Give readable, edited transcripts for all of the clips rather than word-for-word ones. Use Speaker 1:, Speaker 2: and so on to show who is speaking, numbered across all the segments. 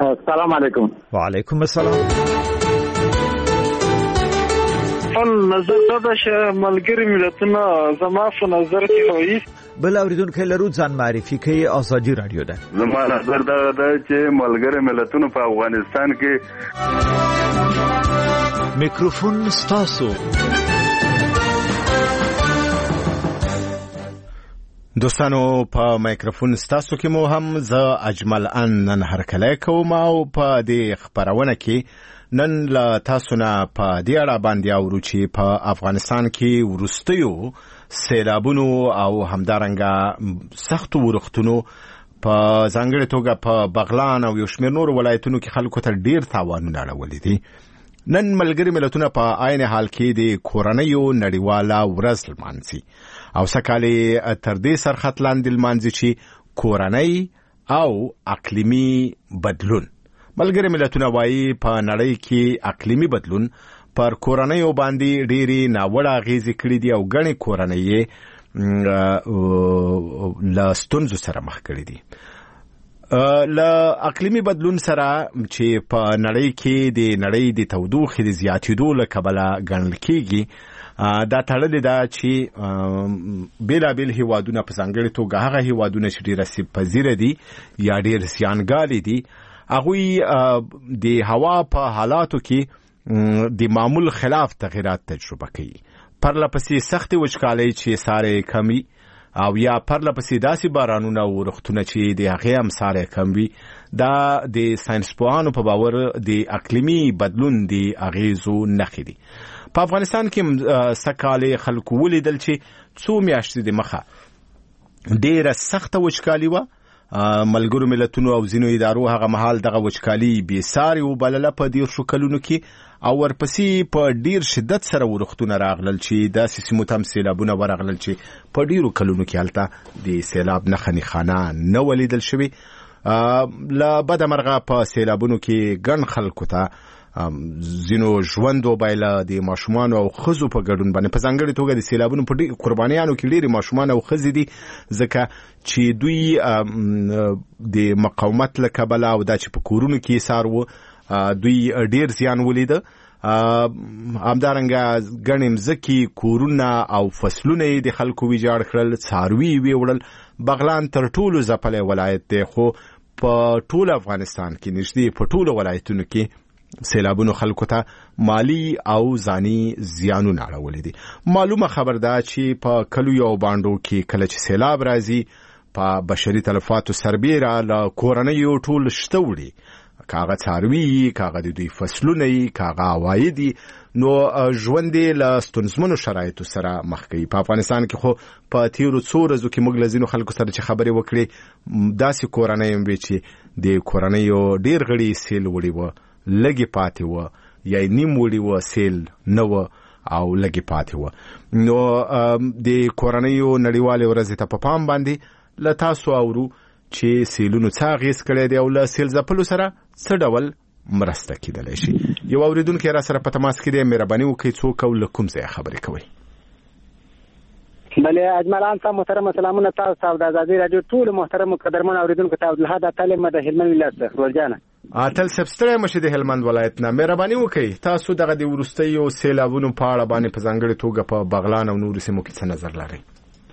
Speaker 1: السلام علیکم.
Speaker 2: وعلیکم السلام.
Speaker 3: نظر دا چې ملګری ملتونه زما په نظر کې وایي
Speaker 2: بل اوریدونکو لرو ځان معرفي کوي. ازادي رادیو ده.
Speaker 4: زما نظر دا چې ملګری ملتونه په افغانستان کې
Speaker 2: میکروفون ستاسو.
Speaker 5: دوستانو په میکروفون ستاسو کې مو هم زه اجمل ان نن هرکلی کوم او په دې خبرونه کې نن له تاسو نه په دې اړه باندې اورو چې په افغانستان کې وروستیو سیلابونو او همدارنګه سختو ورښتونو په ځانګړې توګه په بغلان او یو شمېر نورو ولایتونو کې خلکو ته ډېر تاوانونه اړولي دي. نن ملګري ملتونه په عین حال کې د کورنیو نړیواله ورځ لمانځي او سکالې تر دې سرخط لاندې لمانځي چې کورنۍ او اقلیمي بدلون. ملګري ملتونه وایي په نړۍ کې اقلیمي بدلون پر کورنیو باندې ډېرې ناوړه اغېزې کړې دي او ګڼې کورنۍ له ستونزو سره مخ کړي دي. له اقلیمي بدلون سره چې په نړۍ کې د نړۍ د تودوخې د زیاتېدو له کبله ګڼل کېږي دا تړلې ده چې بېلابېل هیوادونه په ځانګړې توګه هغه هیوادونه چې ډېر آسیب پذیره دي یا ډېر زیانګالي دي هغوی د هوا په حالاتو کې د معمول خلاف تغیرات تجربه کوي. پرلپسې سختې وچکالۍ چې سارې کمي او یا پرلپسې داسې بارانونه او ورښتونه چې د هغې هم سارې کم وي دا د ساینسپوهانو په باور د اقلیمي بدلون د اغېزو نښې دي. په افغانستان کې سږکال خلکو ولیدل چې څو میاشتې دمخه ډېره سخته وچکالي وه. ملګرو ملتونو او ځینو ادارو هغه مهال دغه وچکالي بېسارې وبلله په 10 کلونو کې او ورپسې په ډېر شدت سره ورښتونه راغلل چې داسې سیمو ته هم سیلابونه ورغلل چې په ډېرو کلونو کې هلته د سیلاب نښه نښانه نه ولیدل شوې. له بده مرغه په سیلابونو کې ګڼ خلکو ته ځینو ژوند وبایله د ماشومانو او ښځو په ګډون باندې په ځانګړې توګه د سیلابونو په قربانیانو کې ډېرې ماشومان او ښځې دي ځکه چې دوی د مقاومت له کبله او دا چې په کورونو کې ایسار وو دوی ډېر زیان ولیده. همدارنګه ګڼې مځکې کورونه او فصلونه یې د خلکو ویجاړ کړل، څاروي یې ویوړل. بغلان تر ټولو ځپلی ولایت دی خو په ټول افغانستان کې نږدې په ټولو ولایتونو کې سیلابونو خلکو ته مالی او ځاني زیانونه اړولي دي. معلومه خبر ده چې په کلیو او بانډو کې کله چې سیلاب راځي په بشري تلفاتو سربیره له کورنیو ټول شته وړي، کاغه څاروي کاغه د دوی فصلونه کاغه عواید نو ژوند له ستونزمنو شرایطو سره مخ کوي. په افغانستان کې خو په تیرو څو ورځو کې موږ له ځینو خلکو سره چې خبرې وکړې داسې کورنۍ هم وې چې د کورنیو ډېر غړي سیل وړي وه، لګي پاتې وه یا نیم وړي وه، سیل نه وه او لګي پاتې وه. نو د کورنیو نړیوالې ورځې ته په پام باندې له تاسو اورو چې سیلونو څه اغېز کړی دی او له سیل ځپلو سره څه ډول مرسته کېدلی شي. یو اورېدونکی را سره په تماس کې دی، مهرباني وکړئ څوک او له کوم ځایه خبرې کوئ؟
Speaker 6: بله اجملان صاحب محترم سلامونه تاسو ته د ازادي رادیو ټول محترم قدرمن اوریدونکو ته عبدالحد اتل د هلمند ولایت څخه ورجانه.
Speaker 5: اتل صاحب ستړی مشه د هلمند ولایت نه، مهرباني وکړئ تاسو دغه د وروستیو سیلابونو په اړه باندې په ځانګړې توګه په بغلان او نورو سیمو کې څه نظر لرئ؟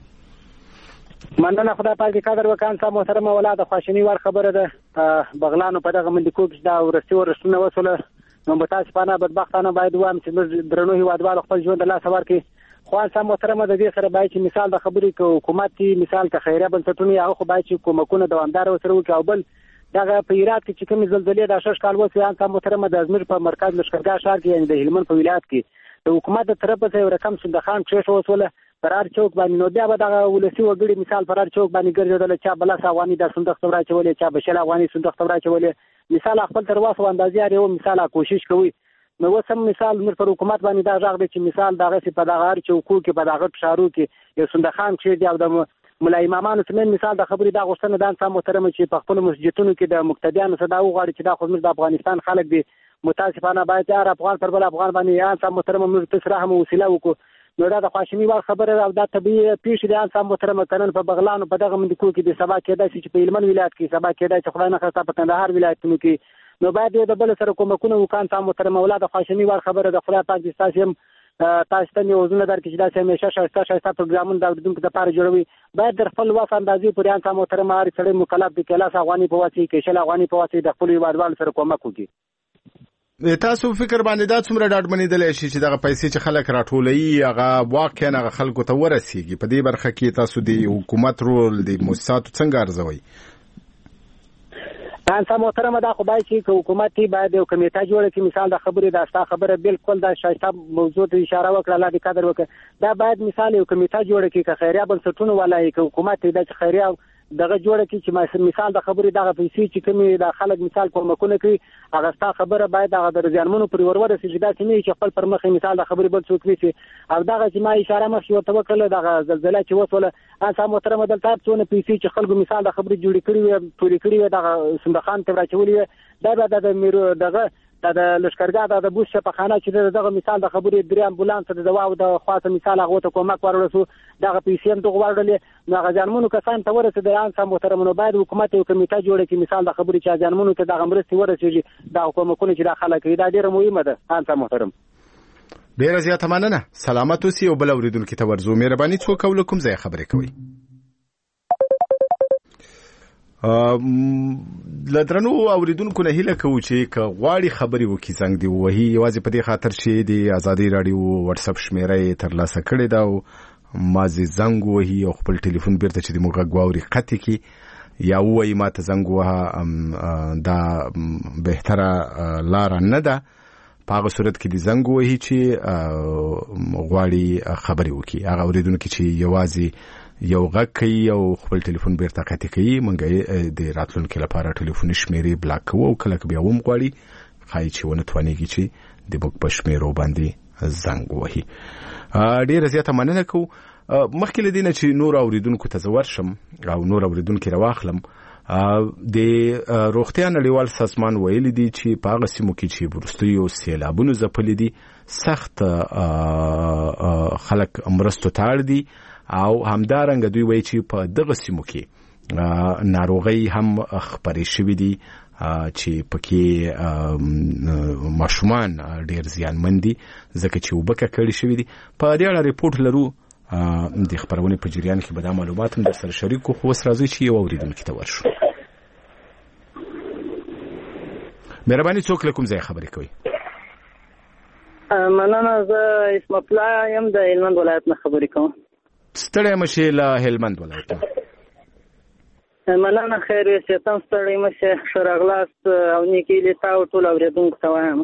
Speaker 6: مننه خدای پاک دې قدر وکړي. صاحب محترم ولاده خواشینی ور خبره ده بغلانو په دغه مندکوب چې دا ورستونه وسوله نو متاسفانه بدبختانه باید وایم چې درنو هیوادوالو خپل ژوند له لاسه ورکړي. خو صاحب محترم د دې سره باید چې مثال د خبرې کو حکومت مثال ته خیریه بنسټونه هغه خو باید چې کومکونه دوامدار وسره وکړي او بل دغه په ایرات کې چې کوم زلزلې د 6 کال وسه صاحب محترم د ازمیر په مرکز لشکرګاه ښار کې یعنی د هلمند په ولایت کې د حکومت د طرفه څخه رقم صندخان کښې وسوله فرار چوک باندې نو بیا به دغه ولسی وګړي مثال فرار چوک باندې ګرځېدل چې بل افغاني د صندوق تورا چولې چې بشل افغاني صندوق تورا چولې مثال خپل تر واسه اندازې یو مثال کوشش کوي نو وسم مثال مر پر حکومت باندې دا ځاګ دی چې مثال دغه سی په دغه چوکو کې په دغه شارو کې یو صندخان کښې دی او د مولای امامانو سمین مثال د خبرې دا غوښتنه ده صاحب محترم چې په خپل مسجدونو کې د مقتدیانو صدا وغواړي چې دا خو د افغانستان خلک دي متاسفانه باید هر افغان پر بل افغان باندې صاحب محترم موږ تسره هم وسیله وکړو نو دا د خواشینی ور خبره او دا طبيعي پیښ دي صاحب محترم کنن په بغلان په دغه مندکو کې د سبا کېدای چې په هلمند ولایت کې سبا کېدای چې خدای نه خاصه په کندهار ولایتونو کې نو باید د بل سره کومکونه وکړي. تاسو محترم اولاد خواشنی ور خبره د خدای پاک دې تاسو تاسو ته یو ځنه درکې چې دا همیشه شایسته پروګرامونه د اوریدونکو لپاره جوړوي. باید در خپل وس اندازې پورې تاسو محترم هر سړی مکلف دی کله افغاني په واسطه کې شل افغاني په واسطه د خپل هیوادوالو سره کومک وکړي.
Speaker 5: تاسو فکر باندې دا څومره ډاډ منیدل شي چې دغه پیسې چې خلک راټولوي هغه واقعا هغه خلکو ته ورسیږي؟ په دې برخه کې تاسو د حکومت رول د مؤسساتو څنګه ارزوي؟
Speaker 6: تاسو محترم دا خو باید چې حکومت باید یو کمیټه جوړه کړي. مثال د خبرې دا ستا خبره بالکل د شایسته موضوع ته اشاره وکړه، الله دې قدر وکړي. دا باید مثال یو کمیټه جوړه کړي که خیریه بنسټونه ولای که حکومت د خیریه دغه جوړه کړي چې مثال د خبرې دغه پیسې چې کومې د خلک مثال کومکونه کوي هغه ستا خبره باید هغه د زیانمنو پر ورسېږي. دا چې نه چې خپل پر مخې مثال د خبرې بل څوک وي او دغه چې ما اشاره مخکې ورته وکړله دغه زلزله چې وسوله تاسو محترم دلته څونه پیسې چې خلکو مثال د خبرې جوړې کړي وي پورې کړي وي دغه صندوقان ته راچولي وي دا به د میرو دغه د لشکرګاه د بوش په خانه چې دغه مثال د خبرې درې امبولانس د دوا او د خاصه مثال هغه ته کومک ورسو دغه پیسې هم دغه ورډلې نو ځانمنو کسان ته ورسېدل. ان سم محترم نو باید حکومت یو کمیټه جوړه کړي مثال د خبرې چې ځانمنو ته دغه مرستې ورسېږي د حکومتونو چې داخله کوي. دا ډیره مهمه ده. ان سم محترم
Speaker 5: ډیره زیاته مننه. سلامت اوسئ او بل اوریدونکو ته ورزو. مهرباني څوک او کوم ځای خبرې کوي؟ لدرنو اوریدونکو نه هیله کوو چې غواړي خبرې وکړي زنګ دی وهي یوازې په دې خاطر چې د ازادي رادیو واتس اپ شمیره ترلاسه کړې ده او مازی زنګ وهي او خپل ټلیفون بیرته چې د موږ غواړي قطع کی یا وایي ما ته زنګ وها دا بهتره لار نه ده. په هغه صورت کې د زنګ وهي چې غواړي خبرې وکړي هغه اوریدونکو چې یوازې یو غږ کوي او خپل ټلیفون بیرته قطع کوي مونږ د راتلونکو لپاره ټلیفون شمیرې بلاک کوو او کله بیا هم غواړي خای چې ونه توانېږي چې د بوک په شمیرو باندې زنګ وهي. ډیره زیاته مننه کوو. مخکې له دې نه چې نور اوریدونکو ته زه ورشم او نور اوریدونکو راواخلم د روغتیا نړیوال سازمان ویلي دي چې په هغه سیمو کې چې وروستیو سیلابونو ځپلي دي سخت خلک مرستو ته اړ دي او همدارنګه دوی وایي چې په دغه سیمو کې ناروغي هم خپرې شوې دي چې پکې ماشومان ډیر زیانمن دي ځکه چې وبکه کړي شوې دي. په دې اړه ریپورت لرو د خبرونې په جریان کې به دا معلومات هم در سره شریک کوو. خو اوس راځئ چې یو اوریدونکي ته ورشو. مهرباني څوک له کوم ځای خبرې کوي؟
Speaker 1: مننه. زه اسمت الله یم د هلمند ولایت نه خبرې کوم.
Speaker 5: ستړی مشه له هلمند ولایت نه.
Speaker 1: مننه. خیر اوسې. تاسو ستړی مشه. ښه راغلاست او نیکې دې تا او ټول اورېدونکو ته وایم.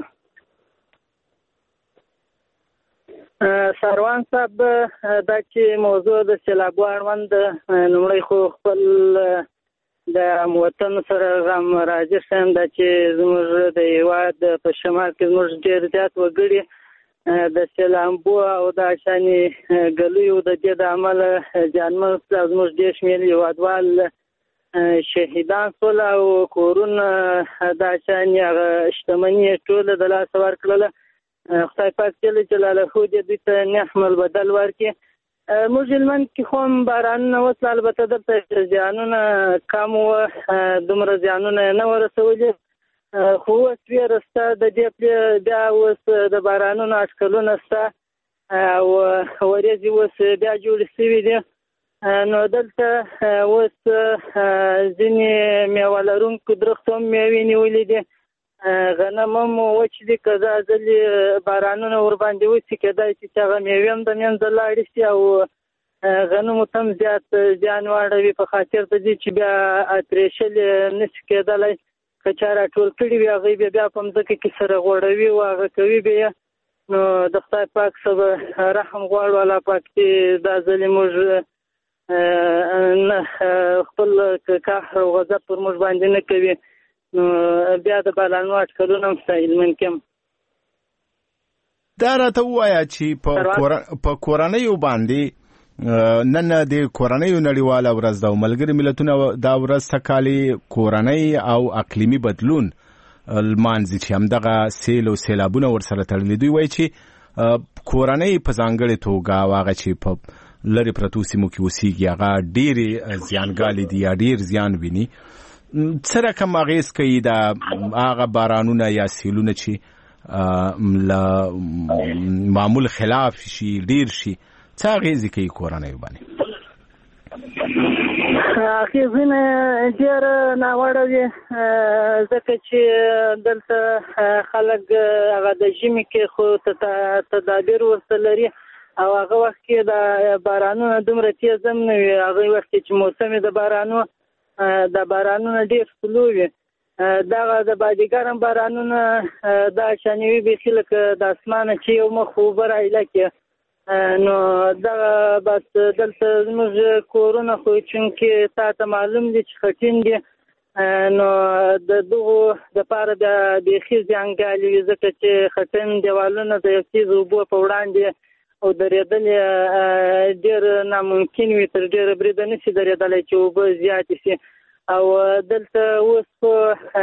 Speaker 1: سروان صاحب دا چې موضوع د سیلابو اړوند لومړی خو خپل د وطن سره غم راځي شم دا چې زموږ د هیواد په شمال کې زموږ ډېر زیات وګړي د سیلابو او د شانې ګلیو د دې د عمله جانمن زموږ ډېر شمېر هیوادوال شهیدان شول او کورونه د شانې هغه شتمني ټوله د لاسه ورکړله. خدای پاک جل جلاله دې دوی ته نعم البدل ورکړي. موږ هلمند کې خو هم بارانونه وسول البته دلته زیانونه کم وو دومره زیانونه نه ورسولي خو اوس ویره شته د دې بیا اوس د بارانونو اټکلونه شته او ورېځې اوس بیا جوړې شوي دي. نو دلته اوس ځینې میوه لرونکو درختو هم میوې نیولې دي. غنم هم وچ دي که دا ځلې بارانونه ورباندې وشي کېدای شي چې هغه میوې هم د منځه لاړې شي او غنمو ته هم زیات زیان واړوي په خاطر د دې چې بیا اترېشل نشي کېدلی. که چا راټول کړي وي هغوی بیا په مځکه کې سره غوړوي او هغه کوي بیا. نو د خدای پاک څخه رحم غواړو الله پاک چې دا ځلې موږ خپل قهر او غضب پر موږ باندې نه کوي. نو بیا د بارانونو اټکلونه هم شته هلمند کې هم.
Speaker 5: دا راته ووایه چې په کورنیو باندې نن د کورنیو نړیواله ورځ ده او ملګري ملتونه دا ورځ تکالي کورنۍ او اقلیمي بدلون لمانځي چې همدغه سیل او سیلابونه ورسره تړلي. دوی وایي چې کورنۍ په ځانګړې توګه او هغه چې په لرې پرتو سیمو کې اوسېږي هغه ډېرې زیانګالې دي یا ډېر زیان ویني. سره کوم اغیز کوي دا هغه بارانونه یا سیلونه چې معمول خلاف شي ډیر شي څه اغیز کوي کورنۍ باندې؟
Speaker 1: اغیزونه ډیر ناوړه دي ځکه چې دلته خلک هغه د ژمي کې خو تدابیر ورته لري او هغه وخت کې د بارانونو دومره تیز هم نه وي. هغه وخت کې چې موسم د بارانونو ډیر سلو وي دغه د بادیګرم بارانونه دا شانوي بیخي لکه د اسمانه چې یو مخ اوبه راایله نو دغه بس دلته زموږ کورونه خو چونکې تا ته معلوم دي چې خټین دي نو د دغو دپاره د بیخي زیانګالي وي ځکه چې خټین دیوالونه د یو څیز اوبو په وړاندې او درېدل ډېر ناممکن وي تر ډېره بریده نشي درېدلی چې اوبه زیاتې شي او دلته اوس په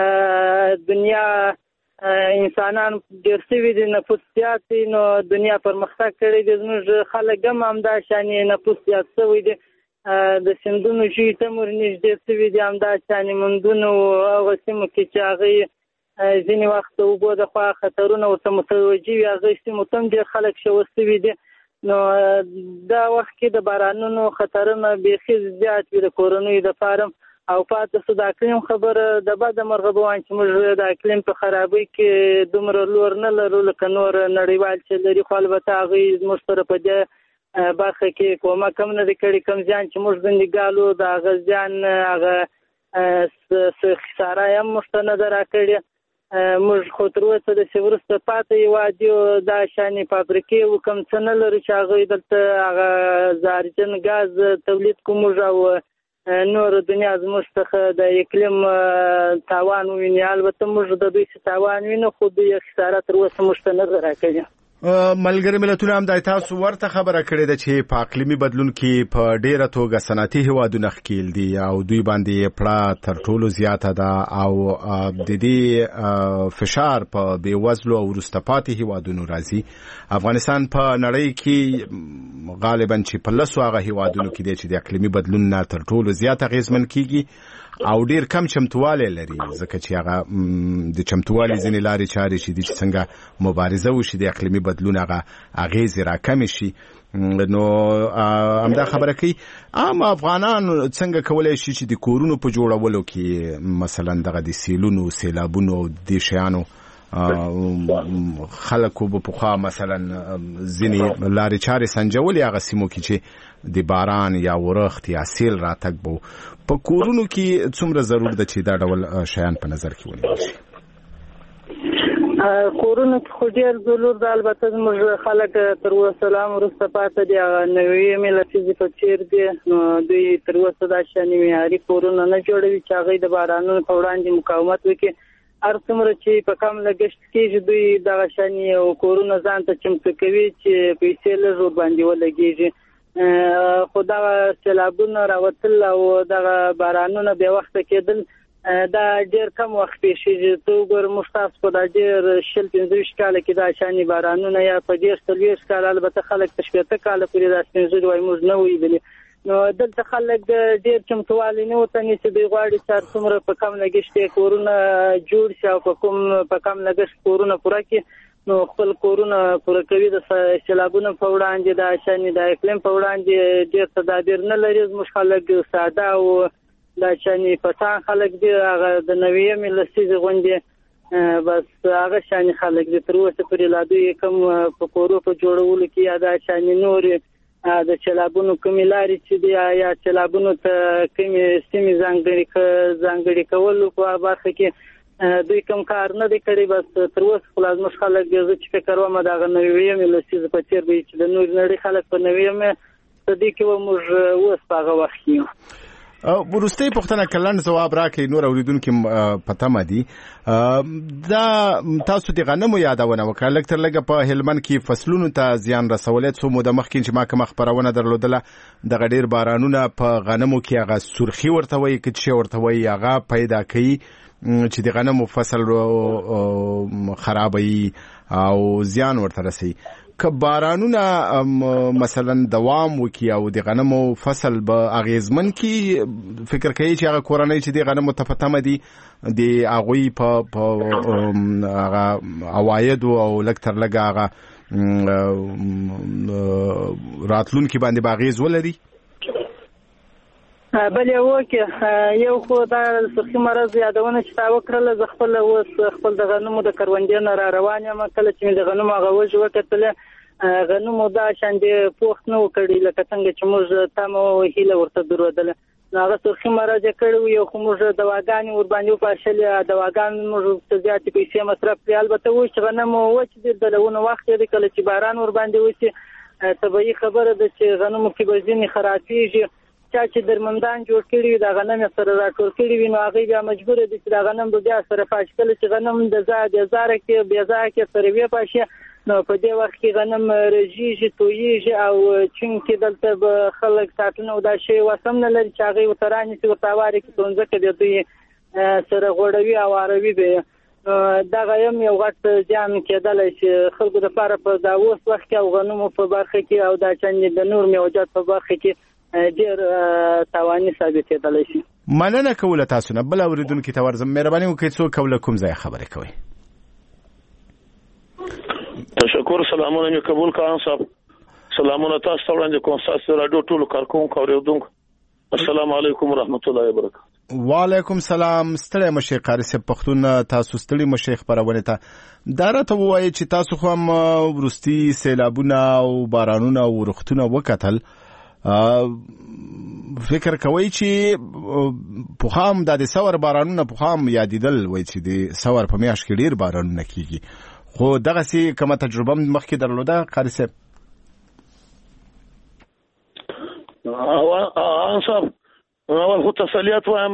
Speaker 1: دنیا انسانان ډېر شوي دي نفوس زیات دی نو دنیا پرمختګ کړی دی زموږ خلک هم همدا شانې نفوس زیات شوی دی د سیندونو ژوي ته مور نږدې شوي دي همدا شانې مندونو هغه سیمو کې چې هغوی ځینې وخت د اوبو د خوا خطرونه ورته متوجه وي هغوی سیمو ته هم ډېر خلک شوه شوي دي نو دا وخت کې د بارانونو خطرونه بیخي زیات وي د کورنیو دپاره او پاتې شو د اقلیم خبره د بده مرغه به وایم چې موږ د اقلیم په خرابۍ کې دومره لور نه لرو لکه نور نړیوال چې لري خو البته هغوی زموږ سره په دې برخه کې کومک هم نه دی کړی کوم زیان چې موږ زندګالو د هغه زیان هغه خساره هم موږ ته نه ده راکړې موږ خو تر اوسه داسې وروسته پاتې هېواد یو دا شانې فابریکې و کوم څه نه لرو چې هغوی دلته هغه زهرجن ګاز تولید کړو موږ او نور دنیا زموږ څخه د اقلیم تاوان وویني البته موږ د دوی څه تاوان وینو خو دوی خساره تر اوسه موږ ته نه ده راکړې.
Speaker 5: ملګري ملتونه هم د تاسو ورته خبره کړې ده چې په اقلیمي بدلون کې په ډیره توګه صنعتي هیوادونه ښکیل دي او دوی باندې پړه تر ټولو زیاته ده او د دې فشار په بېوزلو او وروسته پاتې هیوادونو راځي. افغانستان په نړۍ کې غالبا چې په لسو هغه هیوادونو کې دی چې د اقلیمي بدلون نه تر ټولو زیات اغېزمن کیږي او ډیر کم چمتوالی لري ځکه چې هغه د چمتوالي ځینې لارې چارې چې دي چې څنګه مبارزه وشي د اقلیمي بدلون هغه اغېزې راکمې شي. نو همدا خبره کوي عام افغانان څنګه کولی شي چې د کورونو په جوړولو کې مثلا دغه د سیلونو سیلابونو د شیانو خلکو به پخوا مثلا ځینې لارې چارې سنجولې هغه سیمو کې چې د باران یا ورښت یا سیل راتګ به په کورونو کې څومره ضرور ده چې دا ډول شیان په نظر کې ونیول شي؟
Speaker 1: کورونو کې خو ډېر ضرور ده البته زموږ خلک تر اوسه لا هم وروسته پاتې دي هغه نوې لسیزې په څېر دي نو دوی تر اوسه دا شانې معیاري کورونه نه جوړوي چې هغوی د بارانونو په وړاندې مقاومت وکړي. هر څومره چې په کم لګښت کېږي دوی دغه شانې کورونه ځان ته چمتو کوي چې پیسې لږ ورباندې ولګېږي خو دغه سیلابونه راوتل او دغه بارانونه بې وخته کېدل دا ډېر کم وخت پیښېږي. ته وګوره موږ تاسو په دا ډېر 25 کاله کې دا شانې بارانونه یا په 30 کاله البته خلک په 80 کاله پورې دا سپینځلي وایي موږ نه ولیدلي نو دلته خلک ډېر چمتووالی نه ورته نیسي دوی غواړي چې هر څومره په کم لګښت یې کورونه جوړ شي او په کم لګښت کورونه پوره کړي نو خپل کورونه پوره کوي. د سیلابونو په وړاندې د شانې د اقلیم په وړاندې ډېر تدابیر نه لري زموږ خلک ساده او دا شانې پټان خلک دي هغه د نوېمې لسیزې غوندې بس هغه شانې خلک دي تر اوسه پورې لا دوی کوم په کورو په جوړولو کې یا دا شانې نورې د سیلابونو کومې لارې چې دي یا سیلابونو ته کومې سیمې ځانګړي کولو په برخه کې دوی کوم کار نه دی کړی بس تر اوسه خو زموږ خلک زه چې فکر وم د هغه نوېمې لسیزې په څېر به چې د نورې نړۍ خلک په نوېمې صدې کې به موږ اوس په هغه وخت کې یو.
Speaker 5: وروستۍ پوښتنه کلن ځواب راکړئ نور اوریدونکي په تمه دي. دا تاسو د غنمو یادونه وکړه لږ تر لږه په هلمند کې فصلونو ته زیان رسولی څو موده مخکې چې ما کومه خپرونه درلودله دغه ډېر بارانونه په غنمو کې هغه سرخي ورته وایي که څه ورته وایي هغه پیدا کوي چې د غنمو فصل خرابوي او زیان ورته رسوي. که بارانونه مثلا دوام وکړي او د غنمو فصل به اغیزمن کی فکر کوي چې هغه کورنۍ چې د غنمو ته په تمه دي د هغوی په هغه عواید او لږ تر لږه هغه راتلونکي باندې به اغیز ولري؟
Speaker 1: بلې وکړه یو خو دا سرخي مرض یادونه چې تا وکړله زه خپل اوس خپل د غنمو د کروندې نه را روان یم. کله چې مې د غنمو هغه وږي وکتله غنمو دا شاندې پوخت نه و کړی لکه څنګه چې موږ تمه او هیله ورته درلودله. نو هغه سرخي مرض یې کړی و. یو خو موږ دواګانې ورباندې وپاشلې دواګانې موږ ته زیاتې پیسې مصرف کړې. البته اوس چې غنم وچ دي د لونو وخت دی کله چې باران ورباندې وشي طبیعي خبره ده چې غنمو کې به ځینې خرابېږي. چا چې درمندان جوړ کړي دا غنم سره راټول کړي وي نو هغه بیا مجبور دي چې دا غنم بیا سره پاش کړي چې غنم د زاره کې بیا ځای کې سره وی پاشه. نو په دې وخت کې غنم رژیږي تویږي او چې دلته به خلک ساتنه او دا شی وسم نه لري چې هغه وترانی چې ورتاواري کې څنګه کې دوی سره غوړوي او اروي به دا غیم یو غټ ځان کېدل چې خلکو د لپاره په دا اوس وخت کې او غنمو په برخه کې او دا چې د نور میوجات په برخه کې ډیر توانی ثابتېدلی شي.
Speaker 5: مننه کوله تاسو نه. بل اوریدونکو ته ورځم مهرباني وکړئ څوک کوله کوم ځای خبرې کوي؟
Speaker 7: تشکر. سلامونه مې قبول کړم صاحب. سلامونه تاسو ته وړاندې کوم تاسو راډیو ټولو کارکونکو اوریدونکو. السلام علیکم ورحمت الله وبرکاته.
Speaker 5: وعلیکم سلام. ستړی مشه قاری صاحب پښتون تاسو ستړي مشه خبرونه ته دا راته وایي چې تاسو خو هم ورستي سیلابونه او بارانونه او رختونه وکتل فکر کوي چې په خام د سور بارانونه په خام یادیدل وای چې د سور په میاشت کې ډیر بارانونه کیږي خو دغه سي کومه تجربه مخکې درلوده قاری صاحب؟
Speaker 7: صاحب اول خو تسلیت وایم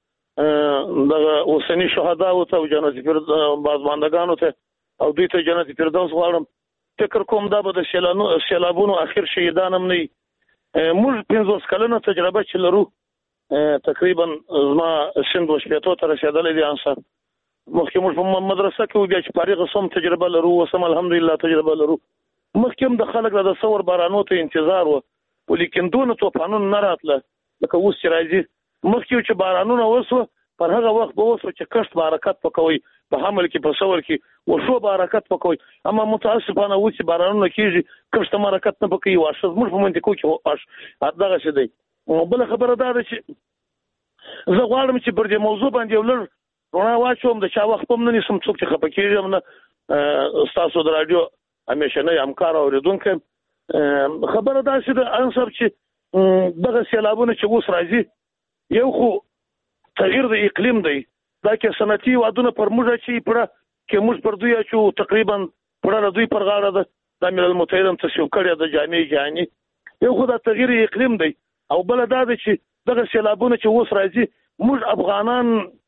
Speaker 7: دغه اوسنی شهدا او ته جنت فردوس بازماندگانو ته او دوی ته جنت فردوس غواړم. فکر کوم دا به د سیلابونو اخر شهیدانم نه موږ 50 کلنه تجربه چې لرو تقریبا زما سند وشپېتو ته رسېدلې دي انصار مخکې موږ په مدرسه کې بیا چې فارغ سم تجربه لرو وسم الحمدلله تجربه لرو. مخکې د خلک د ثور بارانو ته انتظار و ولیکن دونه طوفانونه نه راتله لکه اوس چې راځي. مخکې چې بارانونه وسو پر هغه وخت به وسو چې کښت برکت پکوي په حمل کې په ثور کې وشو برکت پکوي. اما متاسفانه اوس چې بارانونه کیږي کښت برکت نه پکوي واشه موږ په منطقو کې واش دغه څه دی. بل خبره دا ده چې زه غواړم چې پر دې موضوع باندې ولر رڼا واچوم د چا وخت هم نه نسم څوک چې خپه کېږم نه تاسو د رادیو همیشه نه همکار اوریدونکو. خبره دا چې انصر چې دغه سیلابونه چې اوس راځي یو خو تغییر د اقلیم دی دا کې صنعتي وادونه پر موږ چې پړه کې موږ پر دوی چې تقریبا پړه دوی پر غاړه ده د ملل متحد هم تصویب کړی د جامع جهاني یو خو دا تغییر اقلیم دی او بل دا ده چې دغه سیلابونه چې اوس راځي موږ افغانان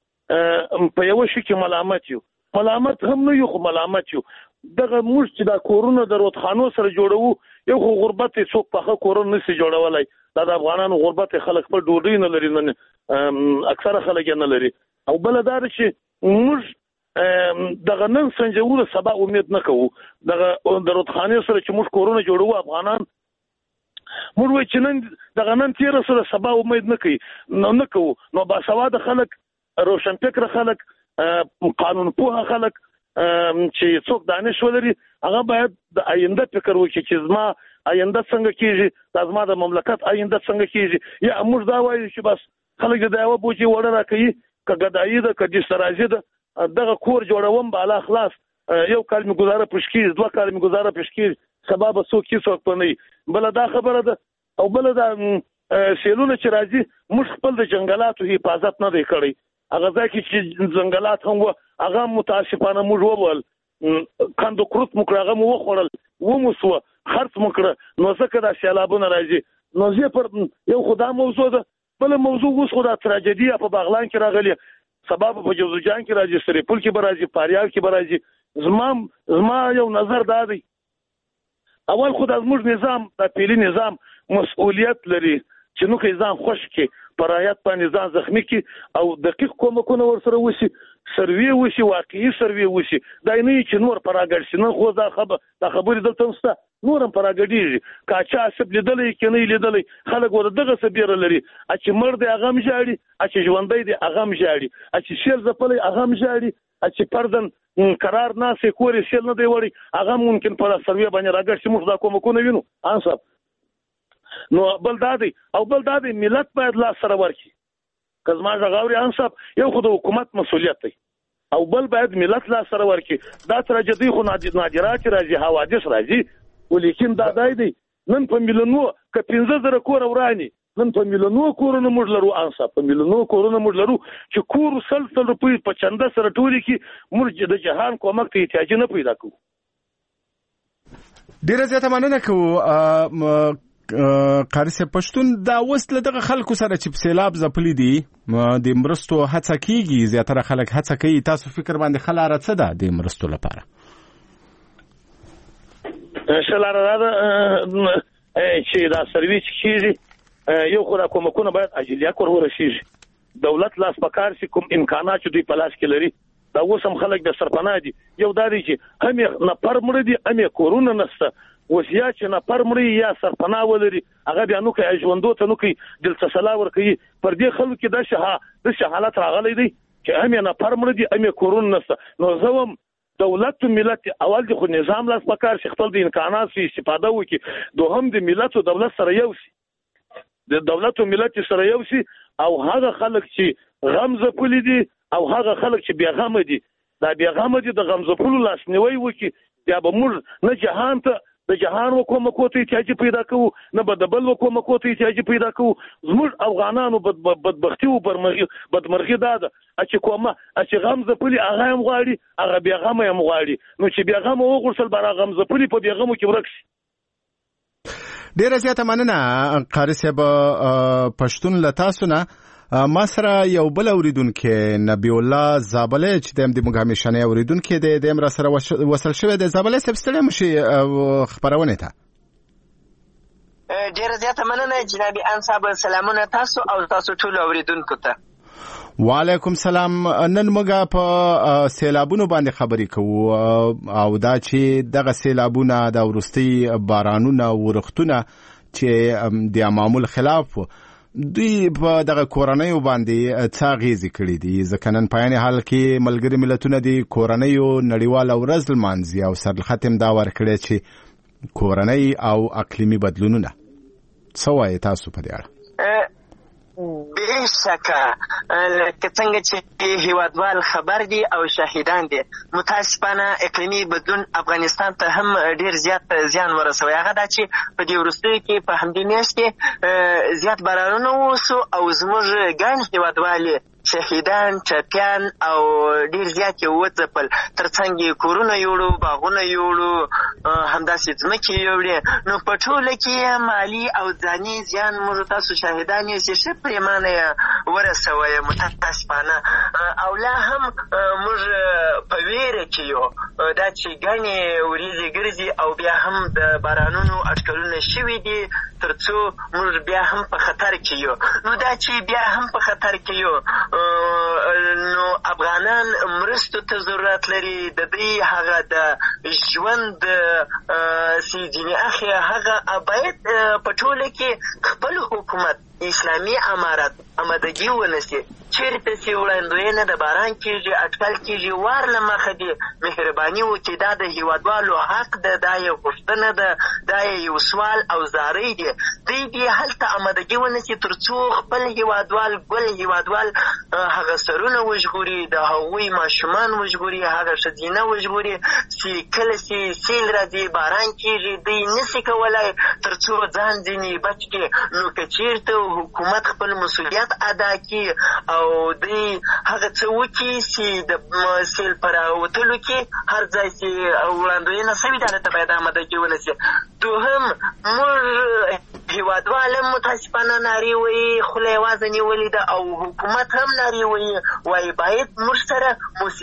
Speaker 7: په یو شي کې ملامت هم نه یو خو ملامت یو دغه موږ چې دا کورونه د روتخانو سره جوړو یو خو غربت څوک په کورونه نشي جوړولای دا د افغانانو غربت خلک په ډوډۍ نه لري نه اکثره خلک نه لري او بل دا چې موږ دغه نن سنجو د سبا امید نه کوو دغه د روتخانو سره چې موږ کورونه جوړو افغانان موږ وایي چې نن دغه نن تیر سره سبا امید نه کوي نه کوو نو باسواده خلک روشن فکر خلک قانون پوه خلک چې څوک دانش ولري هغه باید د آینده فکر وکړي چې زما آینده څنګه کیږي د زما د مملکت آینده څنګه کیږي یا موږ دا وایو چې بس خلک د یو بوجي وړه راکړي کګدایي ده کدي سرازي ده دغه کور جوړوم بالا خلاص یو کال می گزاره پښکې دوه کال می گزاره پښکې سبب څوک څوک پني بل دا خبره ده او بل دا سیلونه چې راځي موږ خپل د جنگلاتو حفاظت نه دی کړی هغه ځکه چې جنگلات هم هغه متاسفانه موږ وول کاندو کروت مکرغه مو وخورل و مو سو خرڅ مکړه نو څنګه دا سیلابونه راځي نو زه پر یو خدای موضوع ده بل موضوع اوس خو دا تراژیدي په بغلان کې راغلی سبب په جوزجان کې راځي سریپل کې راځي پاریال کې راځي زما یو نظر دا دی اول خو د زموږ نظام د پیلي نظام مسؤلیت لري چې نو کې ځان خوش کې پرایت باندې ځان زخمی کې او دقیق کومکونه ورسره وشي سروي وشي واقعي سروي وشي دا نه چې نور پراګړ شي نو خو دا خبره دلته مسته نورم پر راګډیږي کاچا سب لیدلې کې نه لیدلې خلک ور دغه سبيره لري چې مړ دی هغه مجاړي چې ژوندۍ دی هغه مجاړي چې شیل زپلې هغه مجاړي چې پردن قرار ناسې کورې شیل نه دی وړي هغه ممکن پر سروي باندې راګډ چې موږ دا کومه وینو انصاف نو بل دادی او بل دادی ملت باید لا سره ورکی کزما غاوري انصاف یو خو د حکومت مسؤلیت دی او بل باید ملت لا سره ورکی دا ترجدي خو نادرات راځي حوادث راځي ولیکن دا دی نن په ملونو ک 15000 کور ورانی نن په ملونو کورونه موږ لرو انصاف په ملونو کورونه موږ لرو چې کور سلسله روپۍ په چنده سره ټولي کې موږ د جهان کومک ته احتیاج نه پیدا کوو
Speaker 5: ډیره زیاته مننه کوو قاری صاحب پښتون دا وسله دغه خلکو سره چې په سیلاب ځپلي دي د مرستو هڅه کیږي زیاتره خلک هڅه کوي تاسو فکر باندې خلاره څه ده د مرستو لپاره
Speaker 7: شلاره دا چې دا سرویس کیږي یو خو را کومکونه باید اجلیه کور ورشيږي دولت لاس پکار سي کوم امکانات دوی په لاس کې لري دا اوسم خلک د سرپناه دي یو داري چې هم نه پرمړ دي هم کورونه نسته وسیا چې نه پرمړ یا سرپناه ولري هغه بیا نو کوي ژوندو ته نو کوي دلته سلا ور کوي پر دې خلکو کې د حالت راغلي دي چې هم نه پرمړ دي هم کورونه نسته نو زوم دولت و ملت اول د خو نظام لاس پکار شي خپل د امکانات سي استفاده وکړي دوهم د ملت او دولت سره یو سي د دولت او ملت سره یو سي او هغه خلک چې غم زپلي دي او هغه خلک چې بیغمه دي دا بیغمه دي د غم زپلو لاس نیوي وکړي یا به موږ نه جهان ته د جهان وکومکو ته احتیاج پیدا کوو نه به د بل وکومکو ته احتیاج پیدا کوو زموږ افغانانو بدبختی او بدمرغي ده چې کومه چې غم زپلي هغه هم غواړي هغه بیغمه هم غواړي نو چې بیغمه وغورسل بر غم زپلي په بیغمه کې ورکشي
Speaker 5: ډیره زیاته مننه قاری صاحب پښتون لتاسو نه ما سره یو بل اوریدونکو نبی الله زابله چې د موږ همیشنه اوریدونکو د امر سره وصل شوی د زابله سب ستړي مشي خبرونه ته
Speaker 8: ډیره زیاته مننه جناب انصاب سلامونه تاسو او تاسو ټول اوریدونکو ته
Speaker 5: وعلیکم سلام نن موږ په سیلابونو باندې خبرې کوو او دا چې دغه سیلابونه د ورستي بارانونه ورختونه چې د معمول خلاف دوی په دغه کورنیو باندې څه غیزي کړی دي ځکه نن په یعنی حال کې ملګری ملتونه دي کورنیو نړیوال ورځ لمانځي او سر ختم دا ورکړي چې کورنۍ او اقلیمي بدلونونه څه وایي تاسو په دې اړه
Speaker 8: بشکه لکه څنګه چې هیوادوال خبر دي او شاهدان دي متاسفانه اقلیمي بدلون افغانستان ته هم ډیر زیات زیان ورسوي هغه دا چې په دې وروستیو کې په همدې میاشت کې زیات بارانونه وسو او زموږ ګڼ هیوادوالې شهیدان چاپیان او ډیر زیات یې وځپل ترڅنګ یې کورونه یوړو باغونه یوړو همداسې ځمکې یوړې نو په ټوله کې مالي او ځاني زیان موږ تاسو شاهدان یو چې ښه پرېمانه یې ورسوی متاسفانه او لا هم موږ په ویره کې یو دا چې ګڼې وریځې ګرځي او بیا هم د بارانونو اټکلونه شوي دي تر څو موږ بیا هم په خطر کې یو نو دا چې بیا هم په خطر کې یو نو افغانان مرستو ته ضرورت لري د دې هغه د ژوند سیدینی اخی هغه باید په ټوله کې خپل حکومت اسلامي امارت آمادګي ونیسي چیرته چې وړاندوینه د باران کېږي اټکل کېږي وار له مخه دي مهرباني وکړي دا د هیوادوالو حق ده دا یو غوښتنه ده دا یو سوال او زاری دی دوی دې هلته آمادګي ونیسي تر څو خپل هیوادوال ګل هیوادوال هغه سرونه وژغوري د هغوی ماشومان وژغوري هغه ښځینه وژغوري چې کله چې سیل راځي باران کېږي دوی نسي کولی تر څو ځان ځینې بچ کړي نو که چیرته حکومت خپل مسؤلیت ادا کړي او دوی هغه څه وکړي چې د سیل په راوتلو کې هر ځای چې وړاندوینه سوي ده هلته باید آمادګي ونیسي دوهم موږ هیوادوال هم متاسفانه نارې وایي خوله یې وازه نیولې ده او حکومت هم نارې وایي باید موږ سره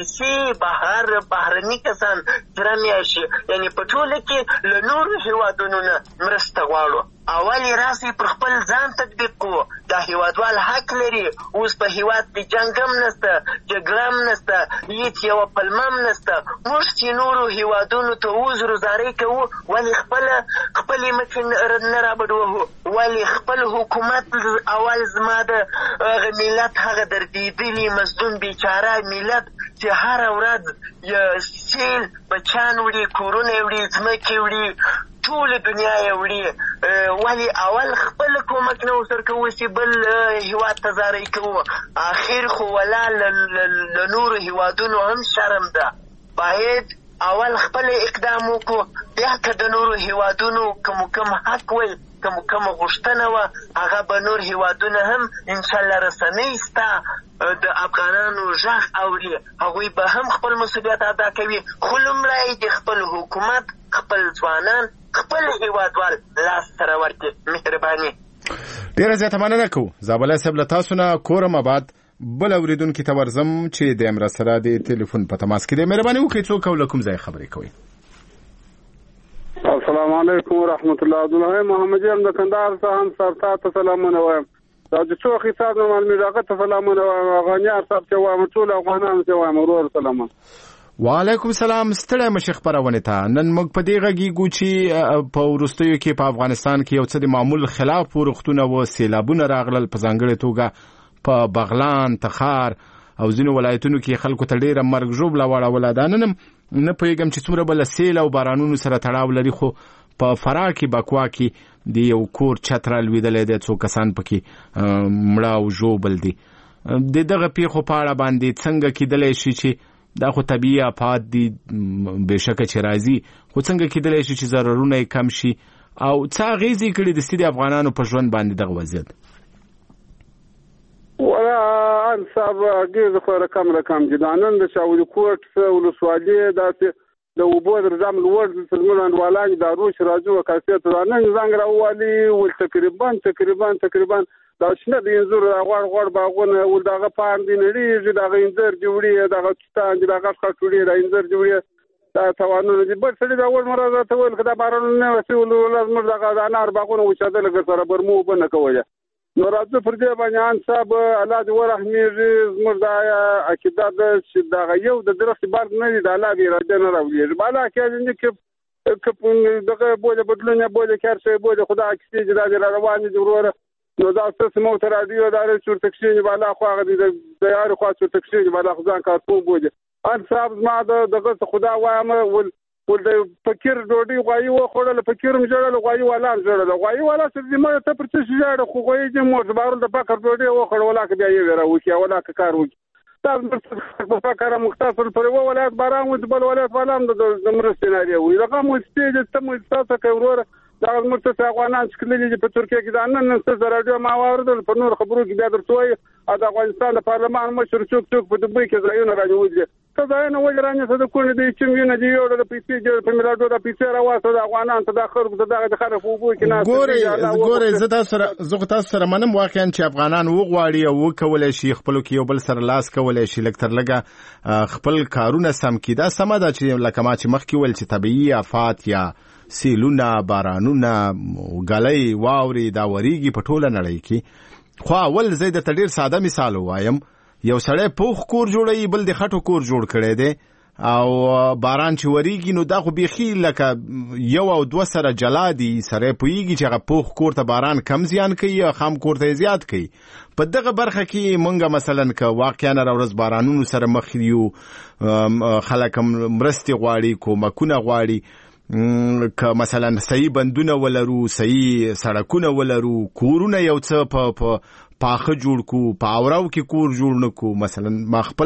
Speaker 8: موسسې بهرني کسان جرم شي یعنې په ټوله کې له نورو هیوادونو نه مرسته غواړو اول یې راسئ پر خپل ځان تطبیق کو کوو. دا هیوادوال حق لري. اوس په هیواد کې جنګ هم نشته، جګړه هم نشته، هیڅ یوه پلمه هم نشته. موږ چې نورو هیوادونو ته عذرګزاري کوو، ولې خپلې مخې نه رابډوهو؟ ولې خپل حکومت اول زما د ملت هغه دردېدلي مظلوم بیچاره ملت چې هره ورځ سیل بچیان وړي، کورونه یې وړي، ځمکې وړي، ټوله دنیا یې وړي، ولې اول خپل کومک نه ورسره کوو چې بل هیواد ته زارۍ کوو؟ آخر خو ولا له نورو هیوادونو هم شرم ده. باید اول خپل اقدام وکړو، بیا که د نورو هیوادونو کوم حق وي، کوم غوښتنه وه، هغه به نور هیوادونه هم انشاءالله رسنۍ ستا د افغانانو غږ اوري، هغوی به هم خپل مسؤلیت ادا کوي. خو لومړی د خپل حکومت، خپل ځوانان، خپل هیوادوال لاس سره ورکړي. مهرباني.
Speaker 5: ډېره زیاته مننه کوو. زابله صاحب له تاسو نه کورم آباد. بل اورېدونکي ته ورځم چې د امرا سره د ټلیفون په تماس کې دی. مهرباني وکړئ څوک او له کوم ځای خبرې کوئ؟
Speaker 3: السلام علیکم ورحمت الله. عبدالحی محمدی هم د کندهار څخه هم سرتا ته سلامونه وایم. دا د څوخي صاحب نه معلومیږي، هغه ته سلامونه وایم. غنیار صاحب چې وایم، ټول افغانانو ته وایم ورور سلامونه.
Speaker 5: وعلیکم السلام. ستړی مشه خبرونه ته. نن موږ په دې غږیږو چې په وروستیو کې په افغانستان کې یو څه د معمول خلاف ورښتونه و سیلابونه راغلل، په ځانګړې توګه په بغلان، تخار او ځینو ولایتونو کې خلکو ته ډېره مرګ ژوبله واړوله. دا نن نه پوهېږم چې څومره به له سیل او بارانونو سره تړاو لري، خو په فراه کې بکوا کې د یو کور چت رالوېدلی دی، څو کسان پکې مړه او ژوبل دي. د دغه پیښو په اړه باندې څنګه کېدلی شي چې دا خو طبیعي آفات دي بېشکه چې راځي، خو څنګه کېدلی شي چې ضررونه یې کم شي او څه اغېزې کړي د سترې افغانانو په ژوند باندې دغه وضعیت؟
Speaker 3: ولا انصاب اگه خو رقم جدانن د شاول کوټ ولسوالۍ داسې د وبو درځم لوړ د سلمون والای د روش راځو کاسيت نن زنګ راوالي ول تقریبا دا شنه د انزور غوړ باغونه ول دغه پاند نړۍ دغه انزر جوړي دغه ستان دغه خټوړي د انزر جوړي دا توانونه دي. بل څه دا ول مرزه ته ول کدا بارون نه وسول لازم دغه انار باغونه وچاده لګ سره برمو بنه کوي. نو راځو پر دې باندې ان صاحب الله دې ورحمېږي. زموږ دا عقیده ده چې دا یو د درخت بار نه دی، د الله دې راځي نه راوړي. بالا کې چې دغه بوله بدلونه بوله کارشه بوله خدا کیږي چې دا رواني دي وروره. نو دا څه مو تر رادیو دار چورتکشي بالا خو هغه دې د یار خو چورتکشي بالا خو ځان کارتون بوله. ان صاحب ما دغه خدا وایم ول د فکر ډوډۍ غوایي وخوړل، فکر هم جوړل، غوایي والا هم جوړل. غوایي والا چې زموږ ته پر څه جوړ خو غوایي چې مو زبارل د فکر ډوډۍ وخوړل، ولا که بیا یې وراوي ولا که کار وکړي. دا په فکر مختصر پر و ولایت باران و بل ولایت بالام د مرستې نه وي. دغه مو ستې ته مو تاسو کوي دا مرته افغانان چې کله په ترکیه کې دا نن څه راډیو ما واردل په نور خبرو کې بیا درتوي د افغانستان د پارلمان مشر څوک په دبي کې ځایونه راځي. ته دا نه وګرانه څه د کول دي چې ویني دی یو د پیسې د فمیلادو د پیسې راوځه د افغانان ته د خرګ د خرف وګو کې نه
Speaker 5: ګوري زه تاسو سره منم واقعا چې افغانان وغواړي او وکول شي خپل کې یو بل سره لاس کول شي لکتر لګه خپل کارونه سم کی. دا سم ده چې لکه ما چې مخکې ول چې طبيعي آفات یا سیلونه بارانونه غلې واوري دا وریږي په ټوله نړۍ کې. خو اول زه د تډیر ساده مثال وایم، یو سړی پوخ کور جوړي بل د خټو کور جوړ کړي دي او باران چې وریږي نو دا خو بيخي لکه یو او دوه سره جلا دي. سره پويږي چې هغه پوخ کور ته باران کم زیان کوي یا خام کور ته زیات کوي. په دغه برخه کې مونږه مثلا ک واقعا راورز بارانونو سره مخ یو خلک مرستي غواړي کومکونه غواړي که مثلا صحیح بندونه ولرو، صحیح سړکونه ولرو، کورونه یو څه په پاخه جوړ کو، پاوراو کې کور جوړ نکو. مثلا ما خپل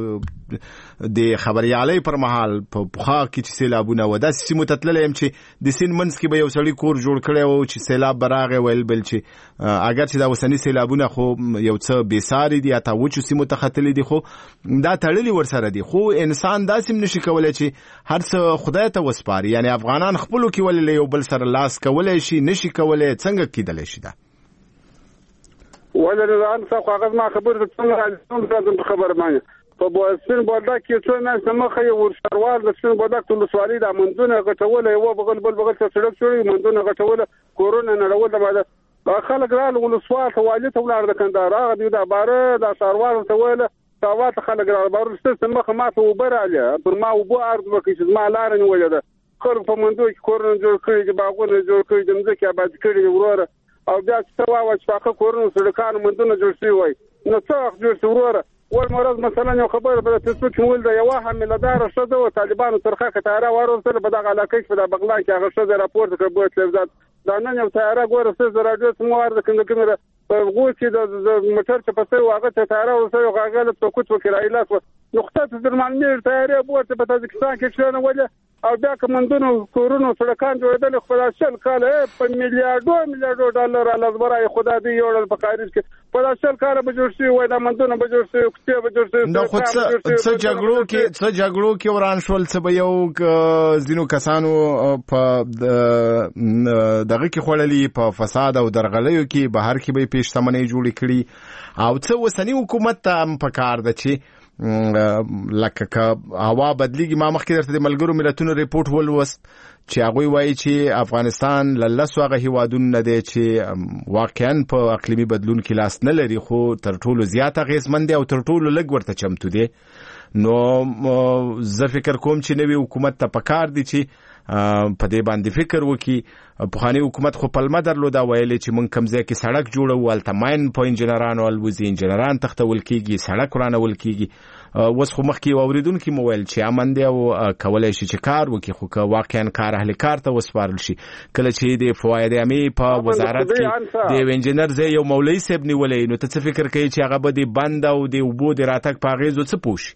Speaker 5: د خبريالۍ پر مهال په پخا کې چې سیلابونه و داسې سیمو ته تللی یم چې د سین منځ کې به یو سړی کور جوړ کړی و چې سیلاب به راغی ویل بل چې اگر چې دا اوسني سیلابونه خو یو څه بېساري دي حتی وچو سیمو ته ختلي دي خو دا تړلي ورسره دي. خو انسان داسې هم نشي کولی چې هر څه خدای ته وسپاري. یعنې افغانان خپلو کې ولې له یو بل سره لاس کولی شي نشي کولی څنګه کېدلی شي دا؟
Speaker 3: ولا الان ساق عقد ما خبرت څنګه خبر مانه په بوسن بودا کې څو نه سمخه ورشروال د څن بودا ټول سوالي د مندونه غټول یو بغل څه سړک شوی مندونه غټول کورونا نه راول د خلک راغله ولسوال ته والي ته ولاړ د کندهار هغه دوی دا باره دا څاروال ته ویله ساوا ته خلک راغله باره ستاسو مخه ما ته اوبه راغلې پر ما اوبه عرض وکړي چې زما لاره نیولې ده خلک په منځو کې کورونه جوړ کړي دي باغونه جوړ کړي دي مځکې آباد کړي دي وروره او بیا چې ته وایه چې پاخه کورونه سړکان منځونه جوړ شوي وای نو څه وخت جوړ شي وروره ول مرز مثلا یو خبره په فیسبوک کې ول د یوه حاملهداره ښځه و طالبانو ترخه کتاره وروسته په دغه علاقه کې په بغلان کې هغه ښځه راپورته کړ په تلویزیون دا نن یو تیاره ګوره څه راډیو سموار د کنده په غو چې د موټر چې پسې واغه ته تیاره ورسره غاغله په کوټ وکړای لاس نقطه د معلومات تیاره بورته په تاجکستان کې شنه وله او بیا کومندونو کورونو سړکان جوړېدل خو شل کال په میلیارډو ډالر لازمرای خدا دې یوړل په خارج کې په شل کال به جوړ شي وای دا مندونه به جوړ شي کوڅه به جوړ شي
Speaker 5: نو خو څه جګړو کې وران شول څه به یو ځینو کسانو په دغه کې خړلې په فساد او درغلیو کې بهر کې به پیشتمنۍ جوړې کړي او څه وسنی حکومت ته په کار ده چې لکه هوا بدلیږي ما مخکې درته د ملګرو ملتونو ریپورت ولوست چې هغه وایي چې افغانستان للسو هغه هیوادونه نه دی چې واقعا په اقلیمي بدلون کې لاس نه لري خو تر ټولو زیات اغیزمن دی او تر ټولو لږ ورته چمتو دی نو زه فکر کوم چې نوی حکومت ته پکار دی چې په دې باندې فکر وکړي پخوانی حکومت خو پلمه درلوده ویلې چې مونږ کم ځای کې سړک جوړو التماین په انجنیرانو الوزي انجنیران تختول کیږي سړک ورانول کیږي اوس خو مخکې اوریدونکو موبایل چې امن دی او کولای شي چې کار وکړي خو که واقعا کار اهل کار ته وسپارل شي کله چې د فواید عامې په وزارت کې د انجنیر زې یو مولوی صاحب نیولې نو ته څه فکر کوي چې هغه به د بند او د اوبو د راتګ په اغیزو څه پوښي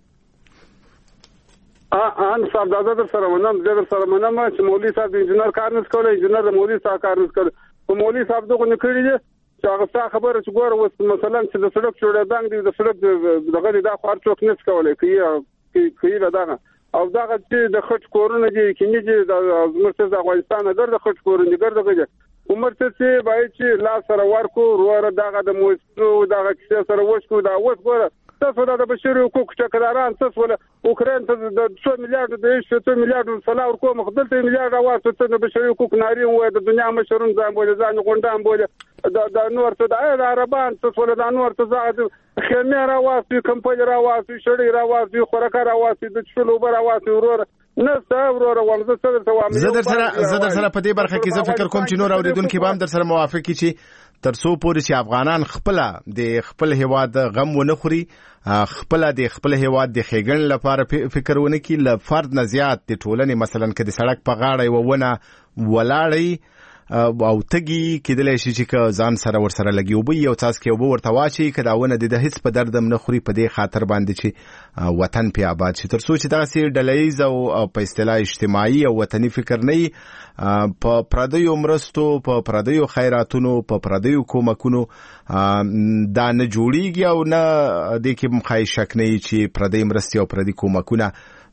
Speaker 3: ان صاحب دا در سره ونم چې مولوی صاحب د انجنیر کار نس کولای انجنیر د مولوی صاحب کار نس کولای په مولوی صاحب دغه نکړي دي چې هغه څه خبره چې ګوره وس مثلا چې د سړک جوړېدل دي د سړک دغه د خار څوک نس کولای کوي دغه او دغه چې د خټ کورونه دي کینی دي د مرکز افغانستان اگر د خټ کورونه ګرځي عمر څه باید چې لا سره ورکو وروره دغه د موسو دغه چې سره وښکو دا اوس ګوره تاسو د بشري حقوق ټکراران تاسو ول اوکرين ته د 2 میلیارډ د 2 میلیارډ سلا ورکو مخدلته میلیارډ واسطه د بشري حقوق ناري او د دنیا مشرون ځان بوله ځان غونډان بوله د نور ته د عربان تاسو ول د نور ته زاد خیمه راواسي کمپنی راواسي شړې راواسي خوراک راواسي د چلو راواسي ورور نه صبر ورته څه ته وامه
Speaker 5: زه در سره په دې برخه کې زه فکر کوم چې نور اوریدونکو به هم در سره موافق چې ترڅو پورې چې افغانان خپل هیواد غم ونه خوري خپل هیواد د خېګن لپاره فکر ونه کړي ل فرد نه زیات د ټولنې مثلا کې د سړک په غاړه یو ونه ولاړی او تګي کېدلای شي چې ځان سره ورسره لګي او به یو تاسو کې وب ورته واچي کداونه د هیڅ په دردم نه خوري په دې خاطر باندې چې وطن په آباد شي ترڅو چې دغه سي ډلېز او په اصطلاح اجتماعي او وطني فکر نه په پردیو مرستو په پردیو خیراتونو په پردیو کومکونو دا نه جوړیږي او نه د کې مخای شک نه چې پردی مرستي او پردی کومکونه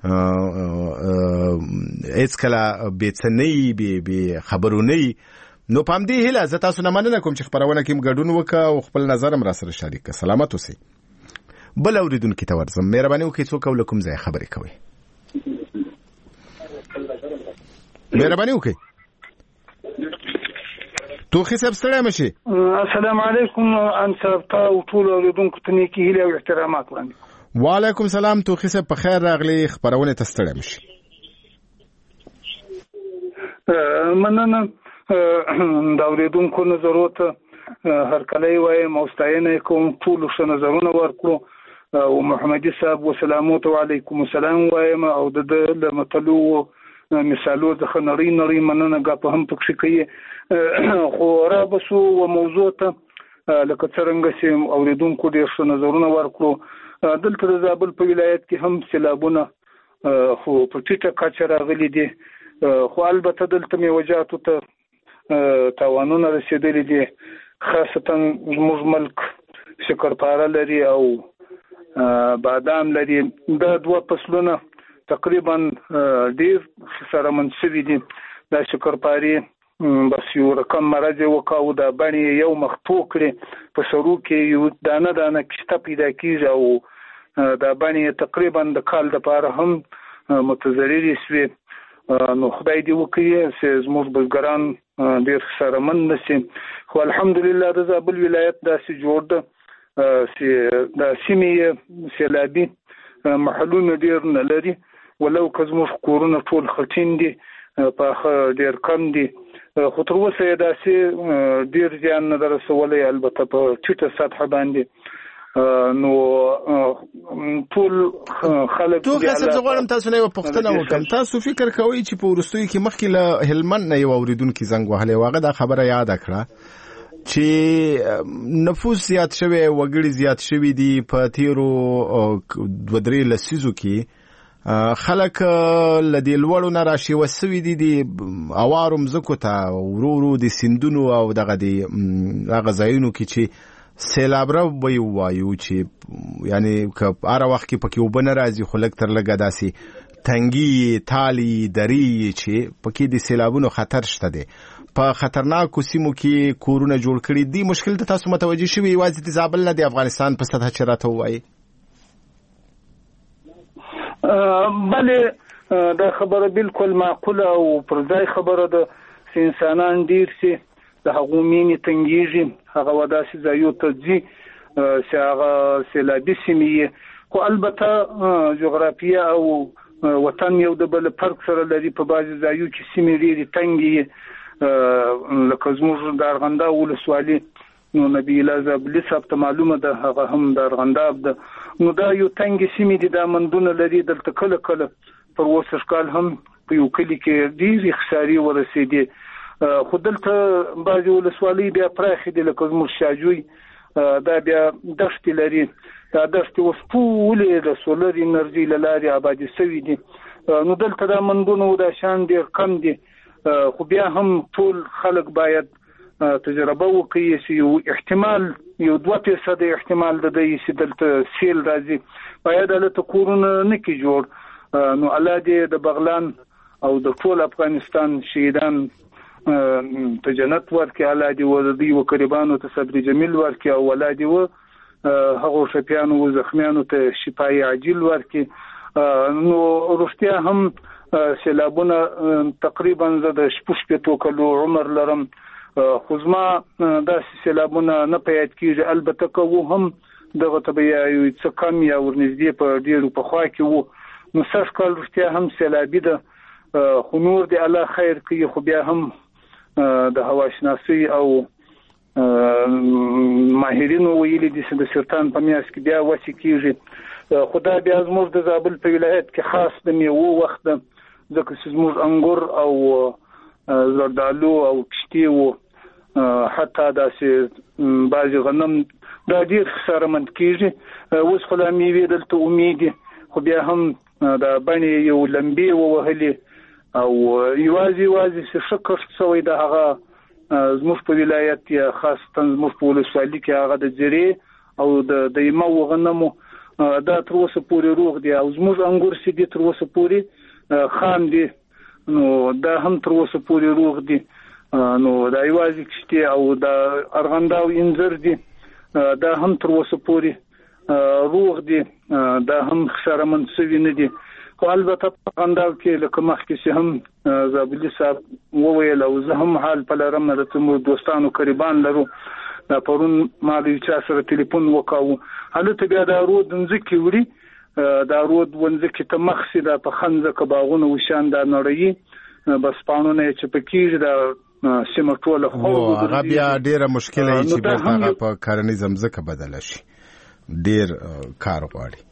Speaker 5: هیڅ کله بیڅنۍ به خبرونه نو پام دی هله زه تاسو نه مننه کوم چې خبرونه کې مګډون وکړه او خپل نظر هم را سره شریک کړه سلامت اوسئ بل اوریدونکو ته ورځم مهرباني وکړئ څوک ولکم ځای خبرې کوي مهرباني وکړئ توخي صاحب ستړی مشي
Speaker 9: السلام علیکم انت او ټول اوریدونکو ته نیکی هیله او احترامات وړاندې
Speaker 5: وعلیکم سلام توخي صاحب په خیر راغلی خبرونه ته ستړی مشي
Speaker 9: مننه دا اوریدونکو نظرات هر کله وای مستعین کوم ټول څه نظرونه ورکړو او محمدي صاحب وسلامات علیکم السلام وایم او د مطلو مثالو د خنري مننه غا په هم پکې کوي خو را بسو او موضوع ته لکه څنګه چې اوریدونکو ډیر څه نظرونه ورکړو دلته د زابل په ولایت کې هم سیلابونه خو په ټیټه کچه راغلي دي خو البته دلته میوجاتو ته تاوانونه رسیدلي دي خاصتا زموږ ملک شکرپاره لري او بادام لري دا دوه فصلونه تقریبا ډیر سره منسوي دي دا شکرپاري بس یو رقم مرض وکاو دا باندې یو مخ پوکړي په سرو کې یو دانه کشته پیدا کیږي او دا باندې تقریبا د کال د پاره هم متضرر شوی نو خدای دې وکړي چې زموږ بزګران ډېر خسارمن نشي. خو الحمدلله د زابل ولایت داسې جوړ ده چې د سیمې سیلابي محلونه ډېر نه لري، ولو که زموږ کورونه ټول خټین دي په ډېر کم دي، خو تر اوسه یې داسې ډېر زیان نه ده رسولی، البته په ټیټه سطحه باندې. نو ټول خلک
Speaker 5: توغه صاحب زه غواړم تاسو نه یو پوښتنه وکړم. تاسو فکر کوئ چې په وروستیو کې مخکې له هلمند نه یو اوریدونکي زنګ وهلی و، هغه دا خبره یاده کړه چې نفوس زیات شوی، وګړي زیات شوي دي. په تیرو 2-3 لسیزو کې خلک له دې لوړو نه راشیوه سوي دي د اوارو مځکو ته، ورو ورو د سیندونو او دغه د هغه ځایونو کې چې سیلابره به یې ووایو چې یعنی که هره وخت کې پکې اوبه نه راځي، خو لږ تر لږه داسې تنګي تالي درې چې پکې د سیلابونو خطر شته دی. په خطرناکو سیمو کې کورونه جوړ کړي دي. مشکل ته تاسو متوجه شوي یوازې د زابل نه د افغانستان په سطح چې راته ووایي؟
Speaker 9: بله دا خبره بالکل معقوله او پر ځای خبره ده چې انسانان ډېر سي د هغو مینې تنګېږي، هغه وداسې ځایو ته ځي چې هغه سیلابي سیمې، خو البته جغرافیه او وطن یو د بل فرق سره لري. په بعضې ځایو کې سیمې ډېرې تنګې لکه زموږ د ارغنداب ولسوالي، نو نبی الله زابلي صاحب ته معلومه ده، هغه هم د ارغنداب ده. نو دا یو تنګې سیمې دي، دا مندونه لري. دلته کله کله پر اوسه کال هم په یو کلي کې ډېرې خسارې ورسېدې، خو دلته بعضې ولسوالۍ بیا پراخې دي، لکه زموږ شاجوی دا بیا دښتې لري. دا دښتې اوس ټولې د سولر انرژي له لارې آبادي سوي دي. نو دلته دا مندونه او دا شیان ډېر کم دي، خو بیا هم ټول خلک باید تجربه وکړي چې یو احتمال، یو 2% احتمال د دې چې دلته سیل راځي، باید هلته کورونه نه کړي جوړ. نو الله دې د بغلان او د ټول افغانستان شهیدان ته جنت ورکړي، الله دې د دوی قربانو ته صبر جمیل ورکړي، او الله دې هغو شپیانو او زخمیانو ته شفای عاجل ورکړي. نو رښتیا هم سیلابونه تقریبا زه د 6 کلو عمر لرم، خو زما داسې سیلابونه نه په یاد کېږي. البته که و هم دغه ته به یو څه کم یا ورنږدې په ډېرو پخوا کې و. نو 100 کال رښتیا هم سیلابي ده، خو نور دې الله خیر کوي. خو بیا هم د هواشناسۍ او ماهرینو ویلي دي چې د سرطان په میاشت کې بیا وڅې کېږي. خو دا بیا زموږ د زابل په ولایت کې خاص د میوو وخت ده، ځکه چې زموږ انګور او زردالو او کشتي و، حتی داسې بعضې غنم دا ډېر خسارمند کېږي. اوس خو لا میوې دلته امید دي، خو بیا هم د بڼې یو لمبې ووهلې، او یوازې چې ښه کښت شوی د هغه زموږ په ولایت یا خاصتا زموږ په ولسوالي کې هغه د زیرې او د دیمه و غنمو دا تر اوسه پورې روغ دي، او زموږ انګور چې دي تر اوسه پورې خام دي، نو دا هم تر اوسه پورې روغ دي. نو دا یوازې کشتي او د ارغنداب انځر دي، دا هم تر اوسه پورې روغ دي، دا هم خسارمند شوي نه دي. خو البته په ارغنداب کې لکه مخکې چې هم زابلي صاحب وویل، او زه هم حال په لرم، د زموږ دوستانو قریبان لرو. پرون ما د چا سره ټلیفون وکاو، هلته بیا دا رود ځمکې وړي، دا رود ځمکې ته مخ سي، دا په خنځکه باغونه وشان دا نړۍ بس پاڼونه یې چې پکېږي، دا سیمه ټوله
Speaker 5: هغه بیا ډېره مشکله وي چې بېرته هغه په کرنیزه ځمکه بدله شي، ډېر کار غواړي.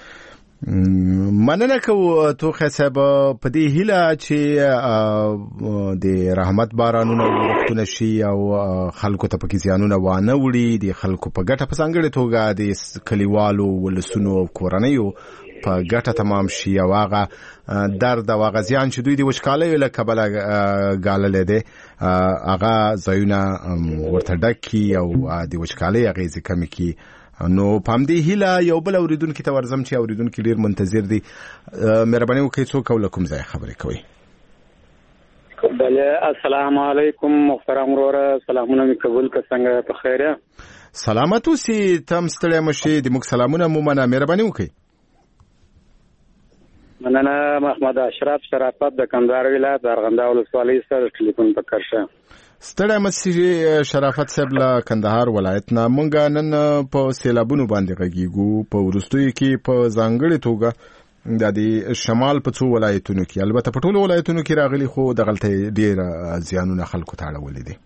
Speaker 5: مننه کوو توخه صاحب په دې هیله چې د رحمت بارانونه وختونه شي او خلکو ته پکې زیانونه وانه وړي، د خلکو په ګټه په ځانګړې توګه د کلیوالو ولسونو کورنیو په ګټه تمام شي، او هغه درد او هغه زیان چې دوی د وچکالۍ له کبله ګاللی دی هغه ځایونه ورته ډک کړي او د وچکالۍ اغېزې کمې کړي. نو په همدې هیله یو بل اوریدونکي ته ورځم چې اوریدونکي ډېر منتظر دي. مهرباني وکړئ څوک او له کوم ځایه خبرې کوئ؟
Speaker 10: بله السلام علیکم محترم وروره، سلامونه مې قبول که څنګه په خیر یې؟
Speaker 5: سلامت اوسې، ته هم ستړی مه شې، د موږ سلامونه مو منه. مهرباني وکړئ.
Speaker 10: مننه محمد اشرف شرافت د کندهار ولایت د ارغنداو ولسوالۍ سره ټلیفون پکړ شه.
Speaker 5: ستړی مسیح شرافت صاحب له کندهار ولایت نه مونږ نن په سیلابونو باندې غږیږو په ورستوي کې په ځانګړې توګه د شمال په څو ولایتونو کې البته په ټولو ولایتونو کې راغلي خو د غلطۍ ډیر زیانونه خلکو ته اړولې دي.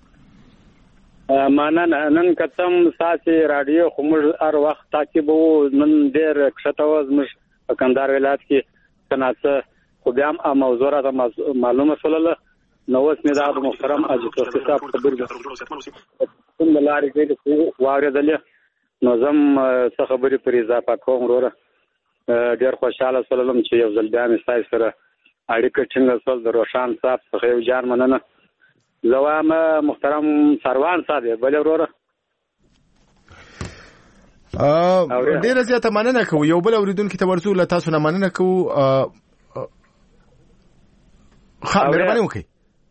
Speaker 10: نن کتم ساسي رادیو خو موږ هر وخت تعقیبو نن ډیر کښته وز موږ په کندهار ولایت کې تناسه خو بیا هم موضوع را معلومه شوله نو اوس مې دا د محترم اجازه صاحب خبرې کوم لارې کې واورېدلې نو زم څه خبرې پر اضافه کوم وروره ډېر خوشاله شولم چې یو ځل بیا مې ستاسو سره اړیکه ټینګه شول د روشان صاحب څخه یو جان مننه زوام محترم سروان صاحب بل وروره
Speaker 5: ډېر زیاته مننه کوو یو بل اوریدونکو ته ورسو له تاسو نه مننه کوو مهرباني وکړئ.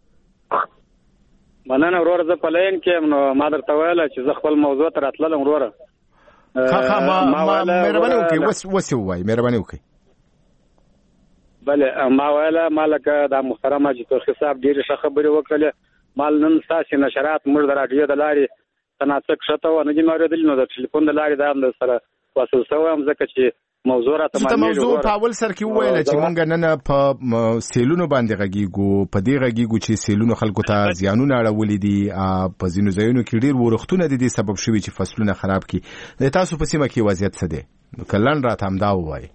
Speaker 10: مننه وروره زه په لاین کې نو ما درته ویل چې زه خپل موضوع ته راتلم وروره
Speaker 5: مهرباني وکړئ وسې ووایئ مهرباني وکړئ.
Speaker 10: بله ما ویله ما لکه دا محترم اجازه صاحب ډېرې ښه خبرې وکړلې ما نن ستاسې نشرات موږ د راډیو د لارې تناسق کښته و نه دي مې اورېدلي نو د ټلیفون د لارې دا هم در سره وصل شوی یم ځکه چې موضوع راته
Speaker 5: معلومېږي. موضوع په اول سر کې وویله چې موږ نن په سیلونو باندې غږیږو په دې غږیږو چې سیلونو خلکو ته زیانونه اړولي دي په ځینو ځایونو کې ډېر ورښتونه د دې سبب شوي چې فصلونه خراب کړي. د تاسو په سیمه کې وضعیت څه دی نو که لنډ راته همدا ووایئ.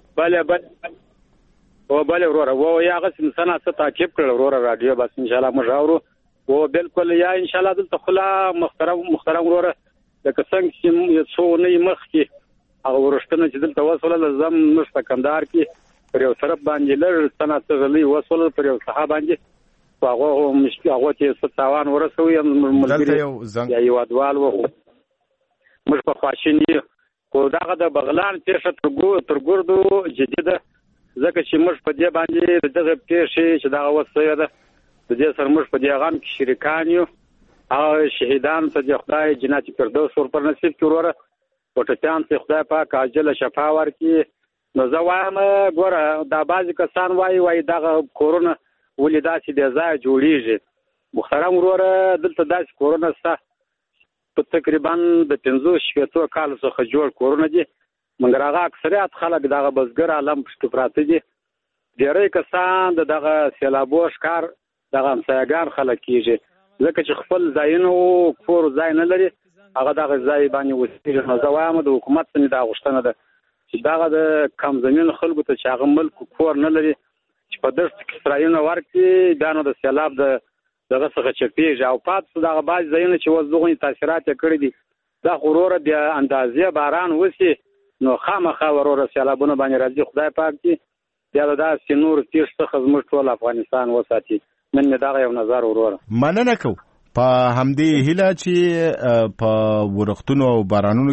Speaker 10: بله وروره و یا هغسې انسان څه تعقیب کړل وروره راډیو بس انشاءالله موږ اورو و بالکل یا انشاءالله دلته خو لا محترم وروره لکه څنګه چې څو اونۍ مخکې هغه ورښتونه چې دلته وسوله زم موږ په کندهار کې پر یو طرف باندې لږ څه نه څه غلۍ وسوله پر یو ساحه باندې هغه چې څه تاوان ورسوي ملګري یا هېوادوال وو موږ په خواشیني خو دغه د بغلان پیښه تر ګردو جدي ده ځکه چې موږ په دې باندې د دغه پیښې چې دغه اوس شوې ده د دې سره موږ په دې غم کې شریکان یو او شهیدان ته د خدای جنت فردوس ورپر نصیب کړي وروره وټپیان ته خدای پاک عاجله شفا ورکړي. نو زه وایم ګوره دا بعضې کسان وایي دغه کورونه ولې داسې بې ځایه جوړېږي. محترم وروره دلته داسې کورونه شته په تقریبا د 15-16 کالو څخه جوړ کورونه دي مګر هغه اکثریت خلک دغه بزګر عالم پشتو پراته دي. ډېری کسان د دغه سیلابو ښکار دغه همسایهګان خلک کېږي ځکه چې خپل ځایونه و کور ځای نه لري هغه دغه ځای باندې اوسېږي. نو زه وایم د حکومت څخه دا غوښتنه ده چې دغه د کم زمین خلکو ته چې هغه ملک کور نه لري چې په دښت کې سرایونه ورکړي بیا نو د سیلاب دغه څخه چپېږي او پاتې دغه بعضې ځایونه چې اوس دغونې تاثیرات یې کړي دي دا خو وروره بیا اندازې باران وشي نو خامخا وروره سیلابونه باندې راځي خدای پاک دي بیا د داسې نور تېښ څخه زموږ ټول افغانستان وساتي. نن مې دغه یو نظر وروره
Speaker 5: مننه کوو په همدې هیله چې په ورښتونو او بارانونو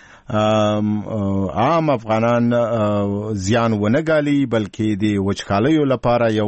Speaker 5: کې عام افغانان زیان ونه ګالي بلکې د وچکالیو لپاره یو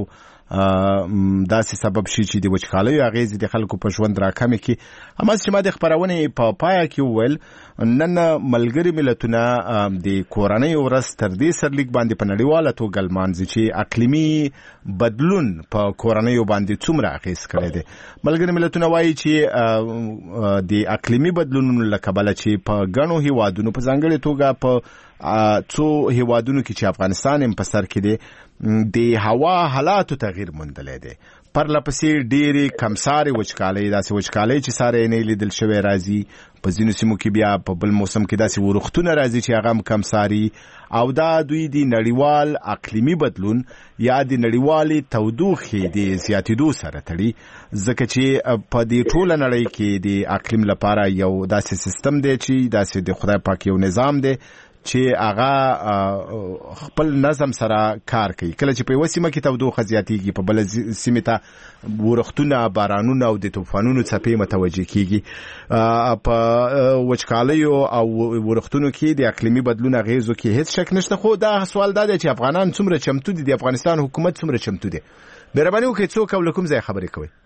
Speaker 5: داسې سبب شي چې د وچکالیو اغیزې د خلکو په ژوند راکمې کړي. هماغسې چې ما د خپرونې په پایه کې وویل نن ملګري ملتونه د کورنۍ ورځ تر دې سرلیک باندې په نړیواله توګه لمانځي چې اقلیمي بدلون په کورنیو باندې څومره اغیز کړی دی. ملګري ملتونه وایي چې د اقلیمي بدلونونو له کبله چې په ګڼو هیوادونو په ځانګړې توګه په څو هیوادونو کې چې افغانستان هم په سر کې دی د هوا حالاتو تغییر موندلی دی. پرلپسې ډېرې کمسارې وچکالۍ داسې وچکالۍ چې ساری یې نه لیدل شوی راځي په ځینو سیمو کې بیا په بل موسم کې داسې ورښتونه راځي چې هغه هم کمساري او دا دوی د نړیوال اقلیمي بدلون یا د نړیوالې تودوخې د زیاتېدو سره تړي ځکه چې په دې ټوله نړۍ کې د اقلیم لپاره یو داسې سیستم دی چې داسې د خدای پاک یو نظام دی چې هغه خپل نظم سره کار کوي. کله چې په یوه سیمه کې تودوخه زیاتېږي په بله سیمې ته ورښتونه بارانونه او د طوفانونو څپې متوجه کېږي. په وچکالیو او ورښتونو کې د اقلیمي بدلون اغیزو کې هیڅ شک نشته خو دا سوال دا دی چې افغانان څومره چمتو دي د افغانستان حکومت څومره چمتو دی. مهرباني وکړئ څوک او له کوم ځای خبرې کوئ؟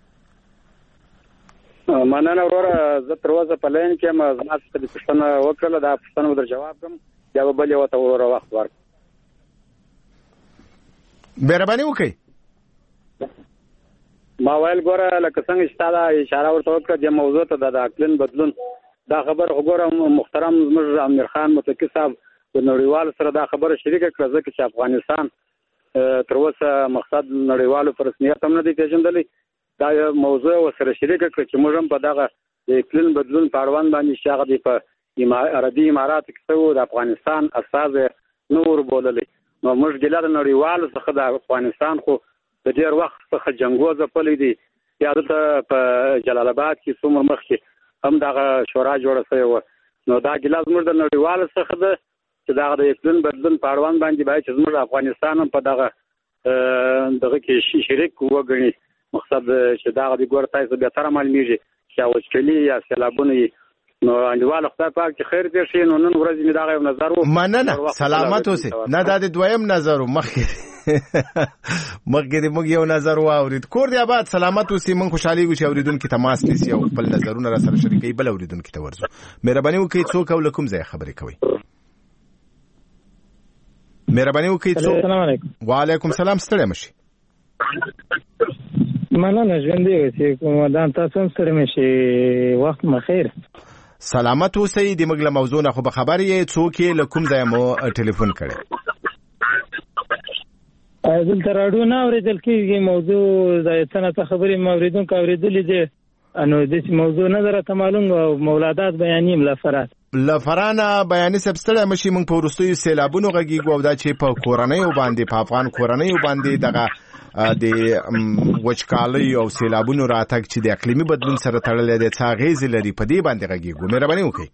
Speaker 10: مننه وروره زه تر اوسه په لاین کې یم زما څخه دې پوښتنه وکړله دا پوښتنه به در جواب کړم بیا به بل یو ته وروره وخت ورکړم.
Speaker 5: مهرباني وکړئ.
Speaker 10: ما ویل ګوره لکه څنګه چې تا دا اشاره ورته وکړه د موضوع ته د اقلیم بدلون دا خبره وګوره محترم زموږ امیر خان متقي صاحب د نړیوالو سره دا خبره شریکه کړه ځکه چې افغانستان تر اوسه مقصد نړیوالو په رسمیت هم نه دی پیژندلی. دا موضوع ورسره شریکه کړه چې موږ هم په دغه د اقلیم بدلون په اړوند باندې چې هغه دی په عربي اماراتو کې څه د افغانستان استازی نور بوللی. نو موږ ګیله د نړیوالو څخه د افغانستان خو د ډېر وخت څخه جنګو ځپلی دی. یا دلته په جلال آباد کې څومره مخکې هم دغه شورا جوړه شوې وه. نو دا ګیله زموږ د نړیوالو څخه ده چې دغه د اقلیم بدلون په اړوند باندې باید چې زموږ افغانستان هم په دغه کې شریک وګڼي. مقصد چې دغه د ګور تاسو بهتره معلومیږي چې وچکلي یا سیلابونه نو انډیوال خدای پاک چې خیر دې شي. نو نن ورځ می دا یو نظر و
Speaker 5: مننه سلامت اوسه. نه دا د دویم نظر مخکې موږ یو نظر واورید. کور دی آباد سلامت اوسه. من خوشحالي ګو چې اوریدونکو تماس نیسی او خپل نظرونه را سره شریکي بل اوریدونکو ته ورزو. مهرباني وکړئ څوک او لکم ځای خبرې کوي. مهرباني وکړئ څوک.
Speaker 11: السلام علیکم.
Speaker 5: وعلیکم السلام. ستړی مشي.
Speaker 11: مننه ژوندې اوسئ. کومدان تاسو هم ستړي مشئ. وخت مخیر.
Speaker 5: سلامت اوسئ. د موږ له موضوع نه خو به خبر یې څوک له کوم ځای مو ټلیفون کړی.
Speaker 11: دلته راډیو نه اورېدل کېږي. موضوع د څه خبرې مو اورېدونکو اورېدلې دي. نو داسې موضوع نه درته معلوم او مولادات بیانیم لفرات
Speaker 5: لفرانه بیانې سب ستړی مشي. موږ په وروستیو سیلابونو غږیږو او دا چې په کورنیو باندې په افغان کورنیو باندې دغه د وچکالۍ او سیلابونو راتګ چې د اقلیمي بدلون سره تړلې ده څه اغیزې لري په دې باندې غږیږو. مهرباني وکړئ.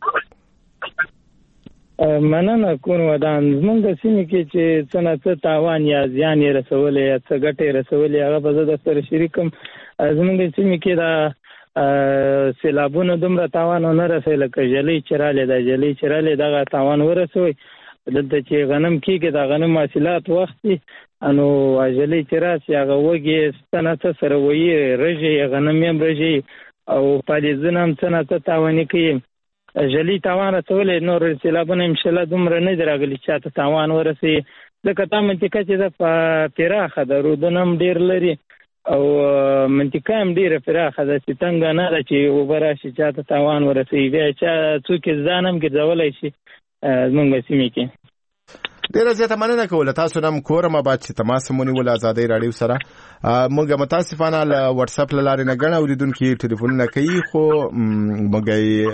Speaker 11: مننه کوم ودان زمونږ د سیمې کې چې څه تاوان یا زیان یې رسولې یا څه ګټې رسولې هغه به زه د سره شریکم. زمونږ د سیمې کې دا سیلابونو دومره تاوان نه رسوي لکه جلۍ چې راغلې ده. جلۍ چې راغلې دغه تاوان ورسوي. دلته چې غنم کېږي د غنم حاصلات وخت دي نو جلۍ چې راشي هغه وږي څه سره وایي رژي غنم هم رژي او پالیزونه هم څه تاواني کوي. جلۍ تاوان رسولی نور سیلابونه انشاءالله دومره نه دي راغلي چې ته تاوان ورسوي. ځکه دا منطقه چې ده پراخه ده. رودونه هم ډېر لري او منطقه هم ډېره پراخه ده چې څنګه نه ده چې اوبه راشي چې ته تاوان ورسوي. بیا څوک ځان هم ګرځولی شي زمونږ سیمې کې.
Speaker 5: ډیره زیاته مننه کوله. تاسو نم کورم آباد چې تماس مونږ ول آزادۍ راډیو سره. موږ متاسفانه له واتس اپ لاره نه غنه اوریدونکو ټلیفون نه کوي خو موږ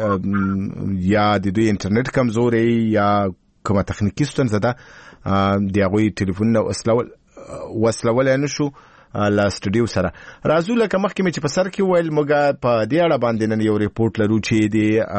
Speaker 5: یا د دوی انټرنیټ کمزوري یا کومه تخنیکی ستونزه ده دی هغه ټلیفون نو وصلول نه شو لا سټوډیو سره. راځو لکه مخکې چې په سر کې ویل موږ په دې اړه باندې نن یو ریپورت لرو چې د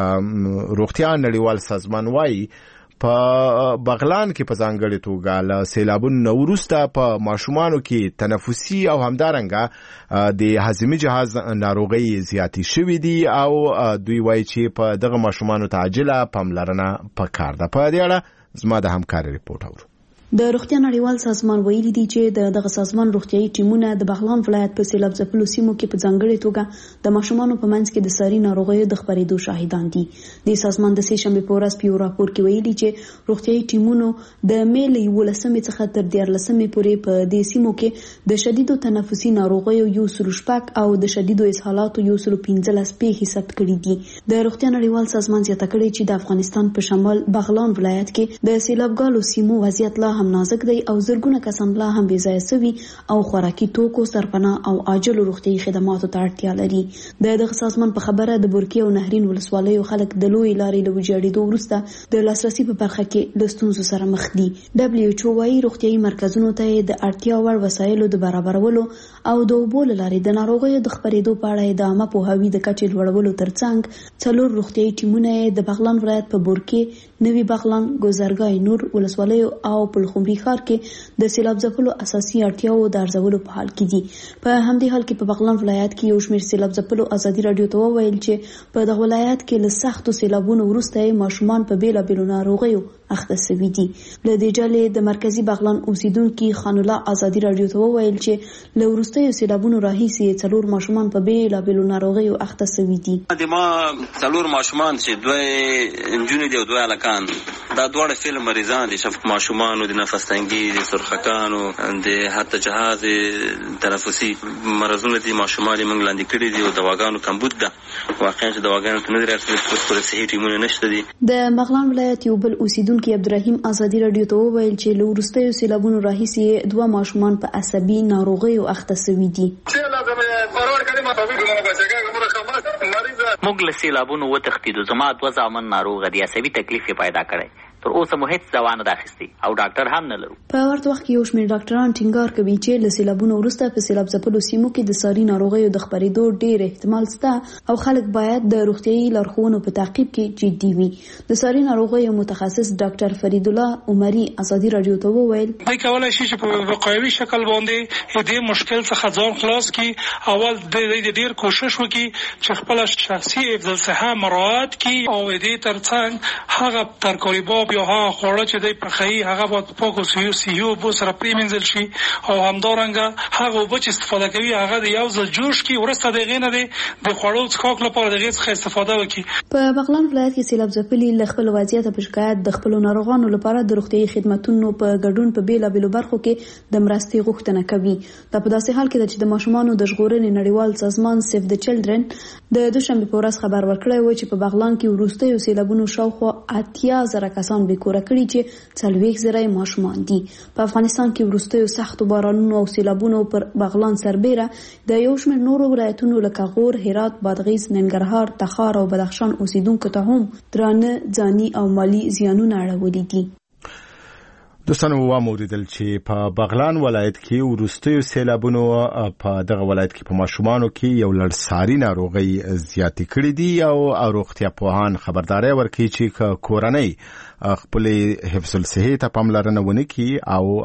Speaker 5: روغتیا نړیوال سازمان وايي په بغلان کې په ځانګړې توګه له سیلابونو وروسته په ماشومانو کې تنفسي او همدارنګه د هاضمي جهاز ناروغۍ زیاتې شوې دي او دوی وایي چې په دغه ماشومانو ته عاجله پاملرنه پکار ده. په دې اړه زما د همکاري ریپورت اورو.
Speaker 12: د روغتیا نړیوال سازمان ویلي دی چې دغه سازمان روغتيایي ټیمونه د بغلان ولایت په سیلاب ځپلو سیمو کې په ځانګړې توګه د ماشومانو په منځ کې د ساري ناروغیو د خپرېدو شاهدان دي. د سازمان د سې شنبه په ورځ په یو راپور کې ویلي چې روغتيایي ټیمونو د مې له 11 څخه تر 14 پورې په دې سیمو کې د شدیدو تنفسي ناروغیو یو سروشپک او د شدیدو اسهالاتو یو 15 پیښې ثبت کړي دي. د روغتیا نړیوال سازمان زیاته کړي چې د افغانستان په شمال بغلان ولایت کې د سیلابګالو سیمو وضعیت لا هم نازک دی او زرګونه کسان لا هم بې ځایه سوي او خوراکي توکو سرپناه او عاجل روغتيایي خدماتو ته اړتیا لري. دغه سازمان په خبره د بورکي او نهرین ولسوالیو خلک د لوی لارې له ویجاړېدو وروسته د لاسرسي په برخه کې له ستونزو سره مخ دي. WHO وايي روغتيایي مرکزونو ته د اړتیا وړ وسایلو د برابرولو او د اوبو له لارې د ناروغیو د خپرېدو په اړه د عامه پوهاوي د کچې لوړولو ترڅنګ 4 روغتيایي ټیمونه د بغلان ولایت په بورکي، نوی بغلان، ګوزرګای نور ولسوالیو او پلخمري ښار کې د سیلاب ځپلو اساسي اړتیاو د ارزولو په حال کې دي. په همدې حال کې په بغلان ولایت کې یو شمېر سیلاب ځپلو ازادي راډیو ته وویل چې په دغه ولایت کې له سختو سیلابونو وروسته ماشومان په بیلابیلو ناروغیو اخته شوي دي. له دې ډلې د مرکزی بغلان اوسیدونکي خان الله ازادي راډیو ته وویل چې له وروستیو سیلابونو راهیسې 4 ماشومان په بیلابیلو ناروغیو اخته شوي دي.
Speaker 13: د ما 4 ماشومان چې 2 انجونې دي او 2 الکان دا دواړه فعل مریضان دي. شفق ماشومان او د د نفس تنګي د سرخکانو د حتی جهاز تنفسي مرزونه دي ماشومان موږ لاندې کړي دي او دواګانو کمبود ده واقعا چې دواګانو ته نه درته پر صحي ټیمونه نشته دي. د
Speaker 12: بغلان ولایت یو بل اوسیدونکو عبدالرحیم آزادی رادیو ته وویل چې له وروستیو سیلابونو راهیسې 2 ماشومان په عصبي ناروغیو اخته شوي دي.
Speaker 14: موږ له سیلابونو وتښتېدو. زما 2 زامن ناروغه دي، عصبي تکلیف یې پیدا کړی. تر اوسه مو هیڅ دوا نه ده اخیستې او ډاکټر هم نه لرو.
Speaker 12: په ورته وخت کې یو شمېر ډاکټران ټینګار کوي چې له سیلابونو وروسته په سیلاب ځپلو سیمو کې د ساري ناروغیو د خپرېدو ډېر احتمال شته او خلک باید د روغتیايي لارښوونو په تعقیب کې جدي وي. د ساري ناروغیو متخصص ډاکټر فرید الله عمري آزادي رادیو ته وویل
Speaker 15: دوی کولای شي چې په وقایوي شکل باندې دې مشکل څخه ځان خلاص کړي. اول د ډېر کوشش وکړي چې خپل شخصي حفظ الصحه مراعات کړي او دې ترڅنګ هغه ترکاریباب یا هغه خوړه چې دی پخوي هغه باید پاک او صحي اوبو سره پرېمنځل شي او همدارنګه هغه اوبه چې استفاده کوي هغه د یو ځل جوش کړي وروسته د هغې نه د خوړو څښاک لپاره د هغې څخه استفاده وکړي.
Speaker 12: په بغلان ولایت کې سیلاب ځپلي له خپل وضعیت په شکایت د خپلو ناروغانو لپاره د روغتیايي خدماتو په ګډون په بېلابېلو برخو کې د مرستې غوښتنه کوي. دا په داسې حال کې ده چې د ماشومانو د ژغورنې نړیوال سازمان سیف د چلډرن د دوشنبې په ورځ خبر ورکړی و چې په بغلان کې وروستیو سیلابونو شاوخوا 80,000 کسان بېکوره کړي چې 40,000 ماشومان دي. په افغانستان کې وروستیو سختو بارانونو او سیلابونو پر بغلان سربېره د یو شمېر نورو ولایتونو لکه غور، هرات، بادغیس، ننګرهار، تخار او بدخشان اوسیدونکو ته هم درانه ځاني او مالی زیانونه اړولي دي.
Speaker 5: دوستانو واوریدل چې په بغلان ولایت کې وروستیو سیلابونو په دغه ولایت کې په ماشومانو کې یو لړ ساري ناروغي زیاتې کړې دي او روغتیا پوهان خبرداري ورکړي چې کورنۍ خپل حفظ الصحه ته پاملرنه ونه کړي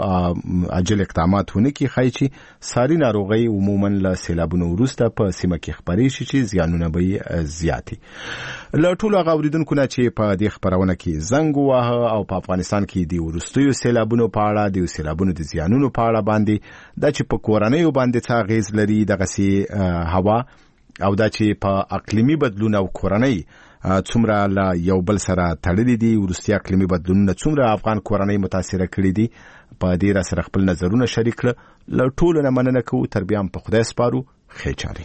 Speaker 5: او عاجل اقدامات ونه کړي خای چې ساري ناروغي عموما له سیلابونو وروسته په سیمه کې خبرې شي چې زیانونه به زیاتي. له ټولو غوړیدونکو نه چې په دې خبرونه کې زنګ واه او په افغانستان کې دی وروستیو سیلابونو په اړه د سیلابونو د زیانونو په اړه باندې دا چې په کورنۍ باندې څه اغیز لري دغه سي هوا او دا چې په اقلیمي بدلون او کورنۍ څومره لا یو بل سره تړلي دي وروستي اقلیمي بدلونونه څومره افغان کورنۍ متاثر کړي دي په دې سره خپل نظرونه شریک کړل. له ټولو نه مننه کوو. تر بیا په خدای سپارو. خیچاري.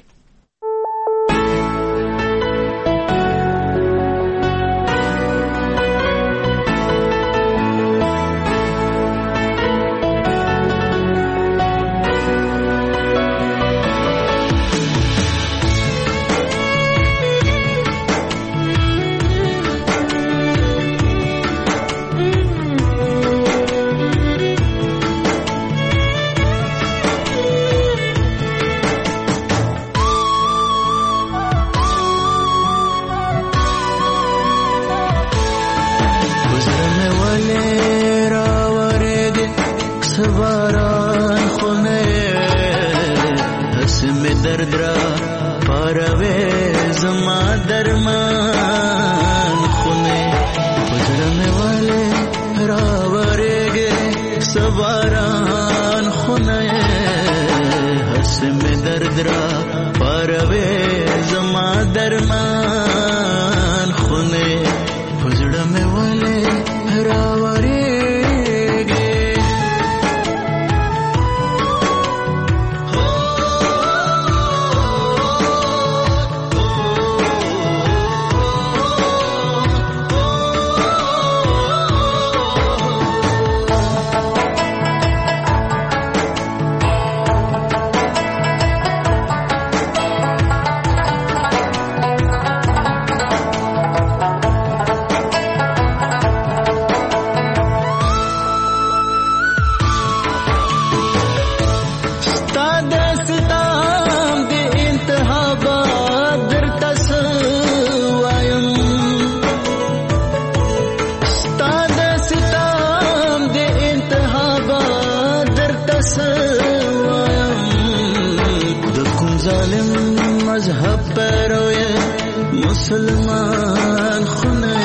Speaker 16: مسلمان خونه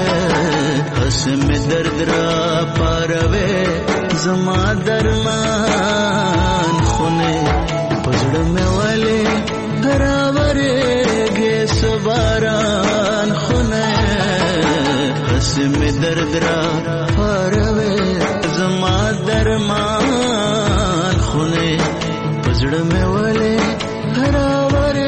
Speaker 16: حسم درد را پاروے زما درمان خونه پزړه مې والے راورېږي سباران خونه حسم درد را پاروے زما درمان خونه پزړه مې ولې راوړې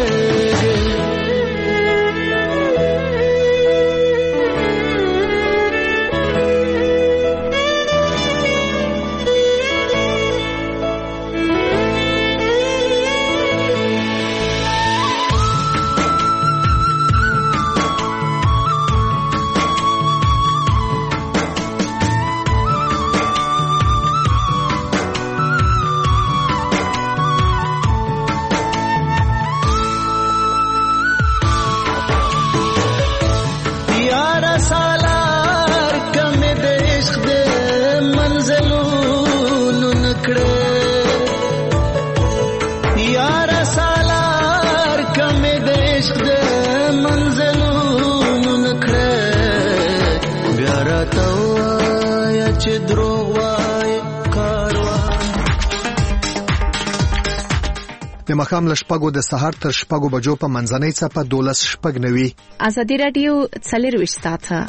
Speaker 17: د مخام لشپګو د سحر تر شپګو بجو په منځنۍ څپه 12:09
Speaker 18: ازادي رادیو 24 ساعته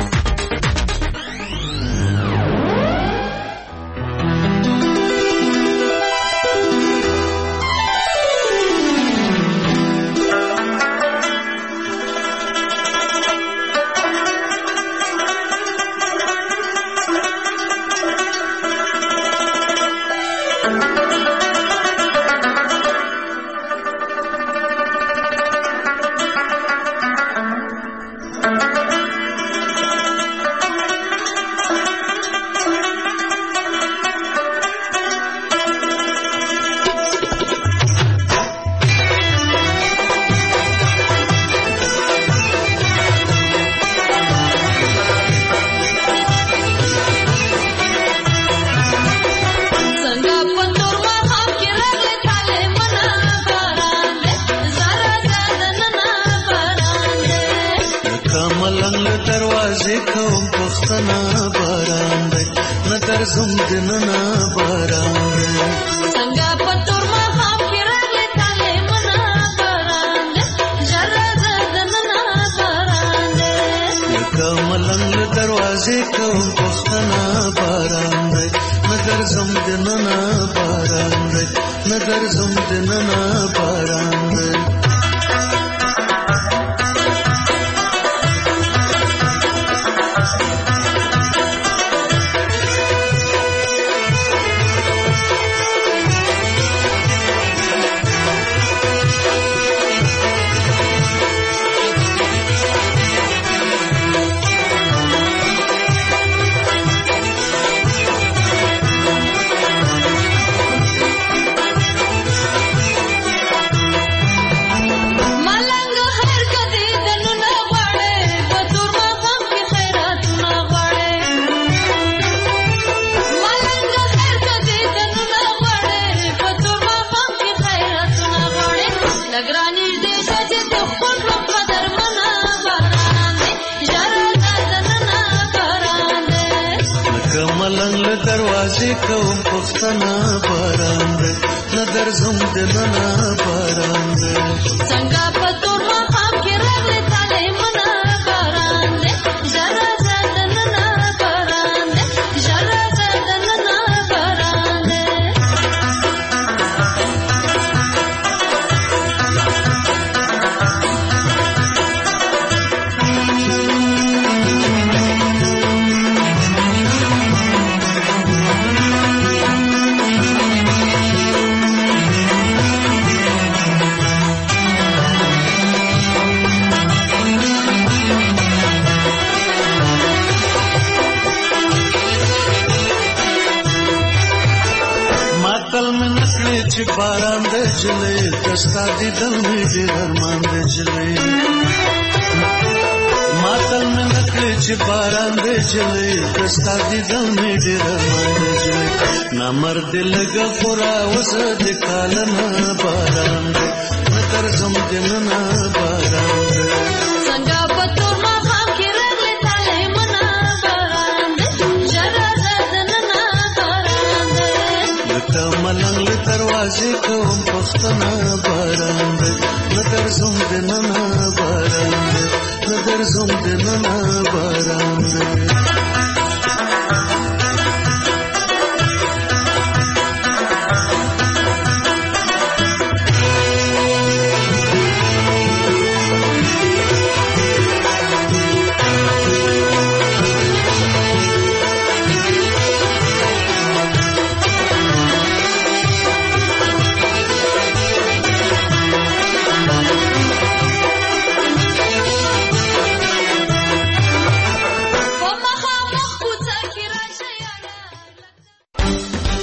Speaker 16: مرد لگا پورا وسد کالنا باران دے نتر زم دننا باران دے
Speaker 19: سنگا پتور ما خام کی رغل تالے منا باران دے جرا زدننا باران دے
Speaker 16: لکا ملنگ دروازے کو پختنا باران دے نتر زم دننا باران دے نتر زم دننا باران دے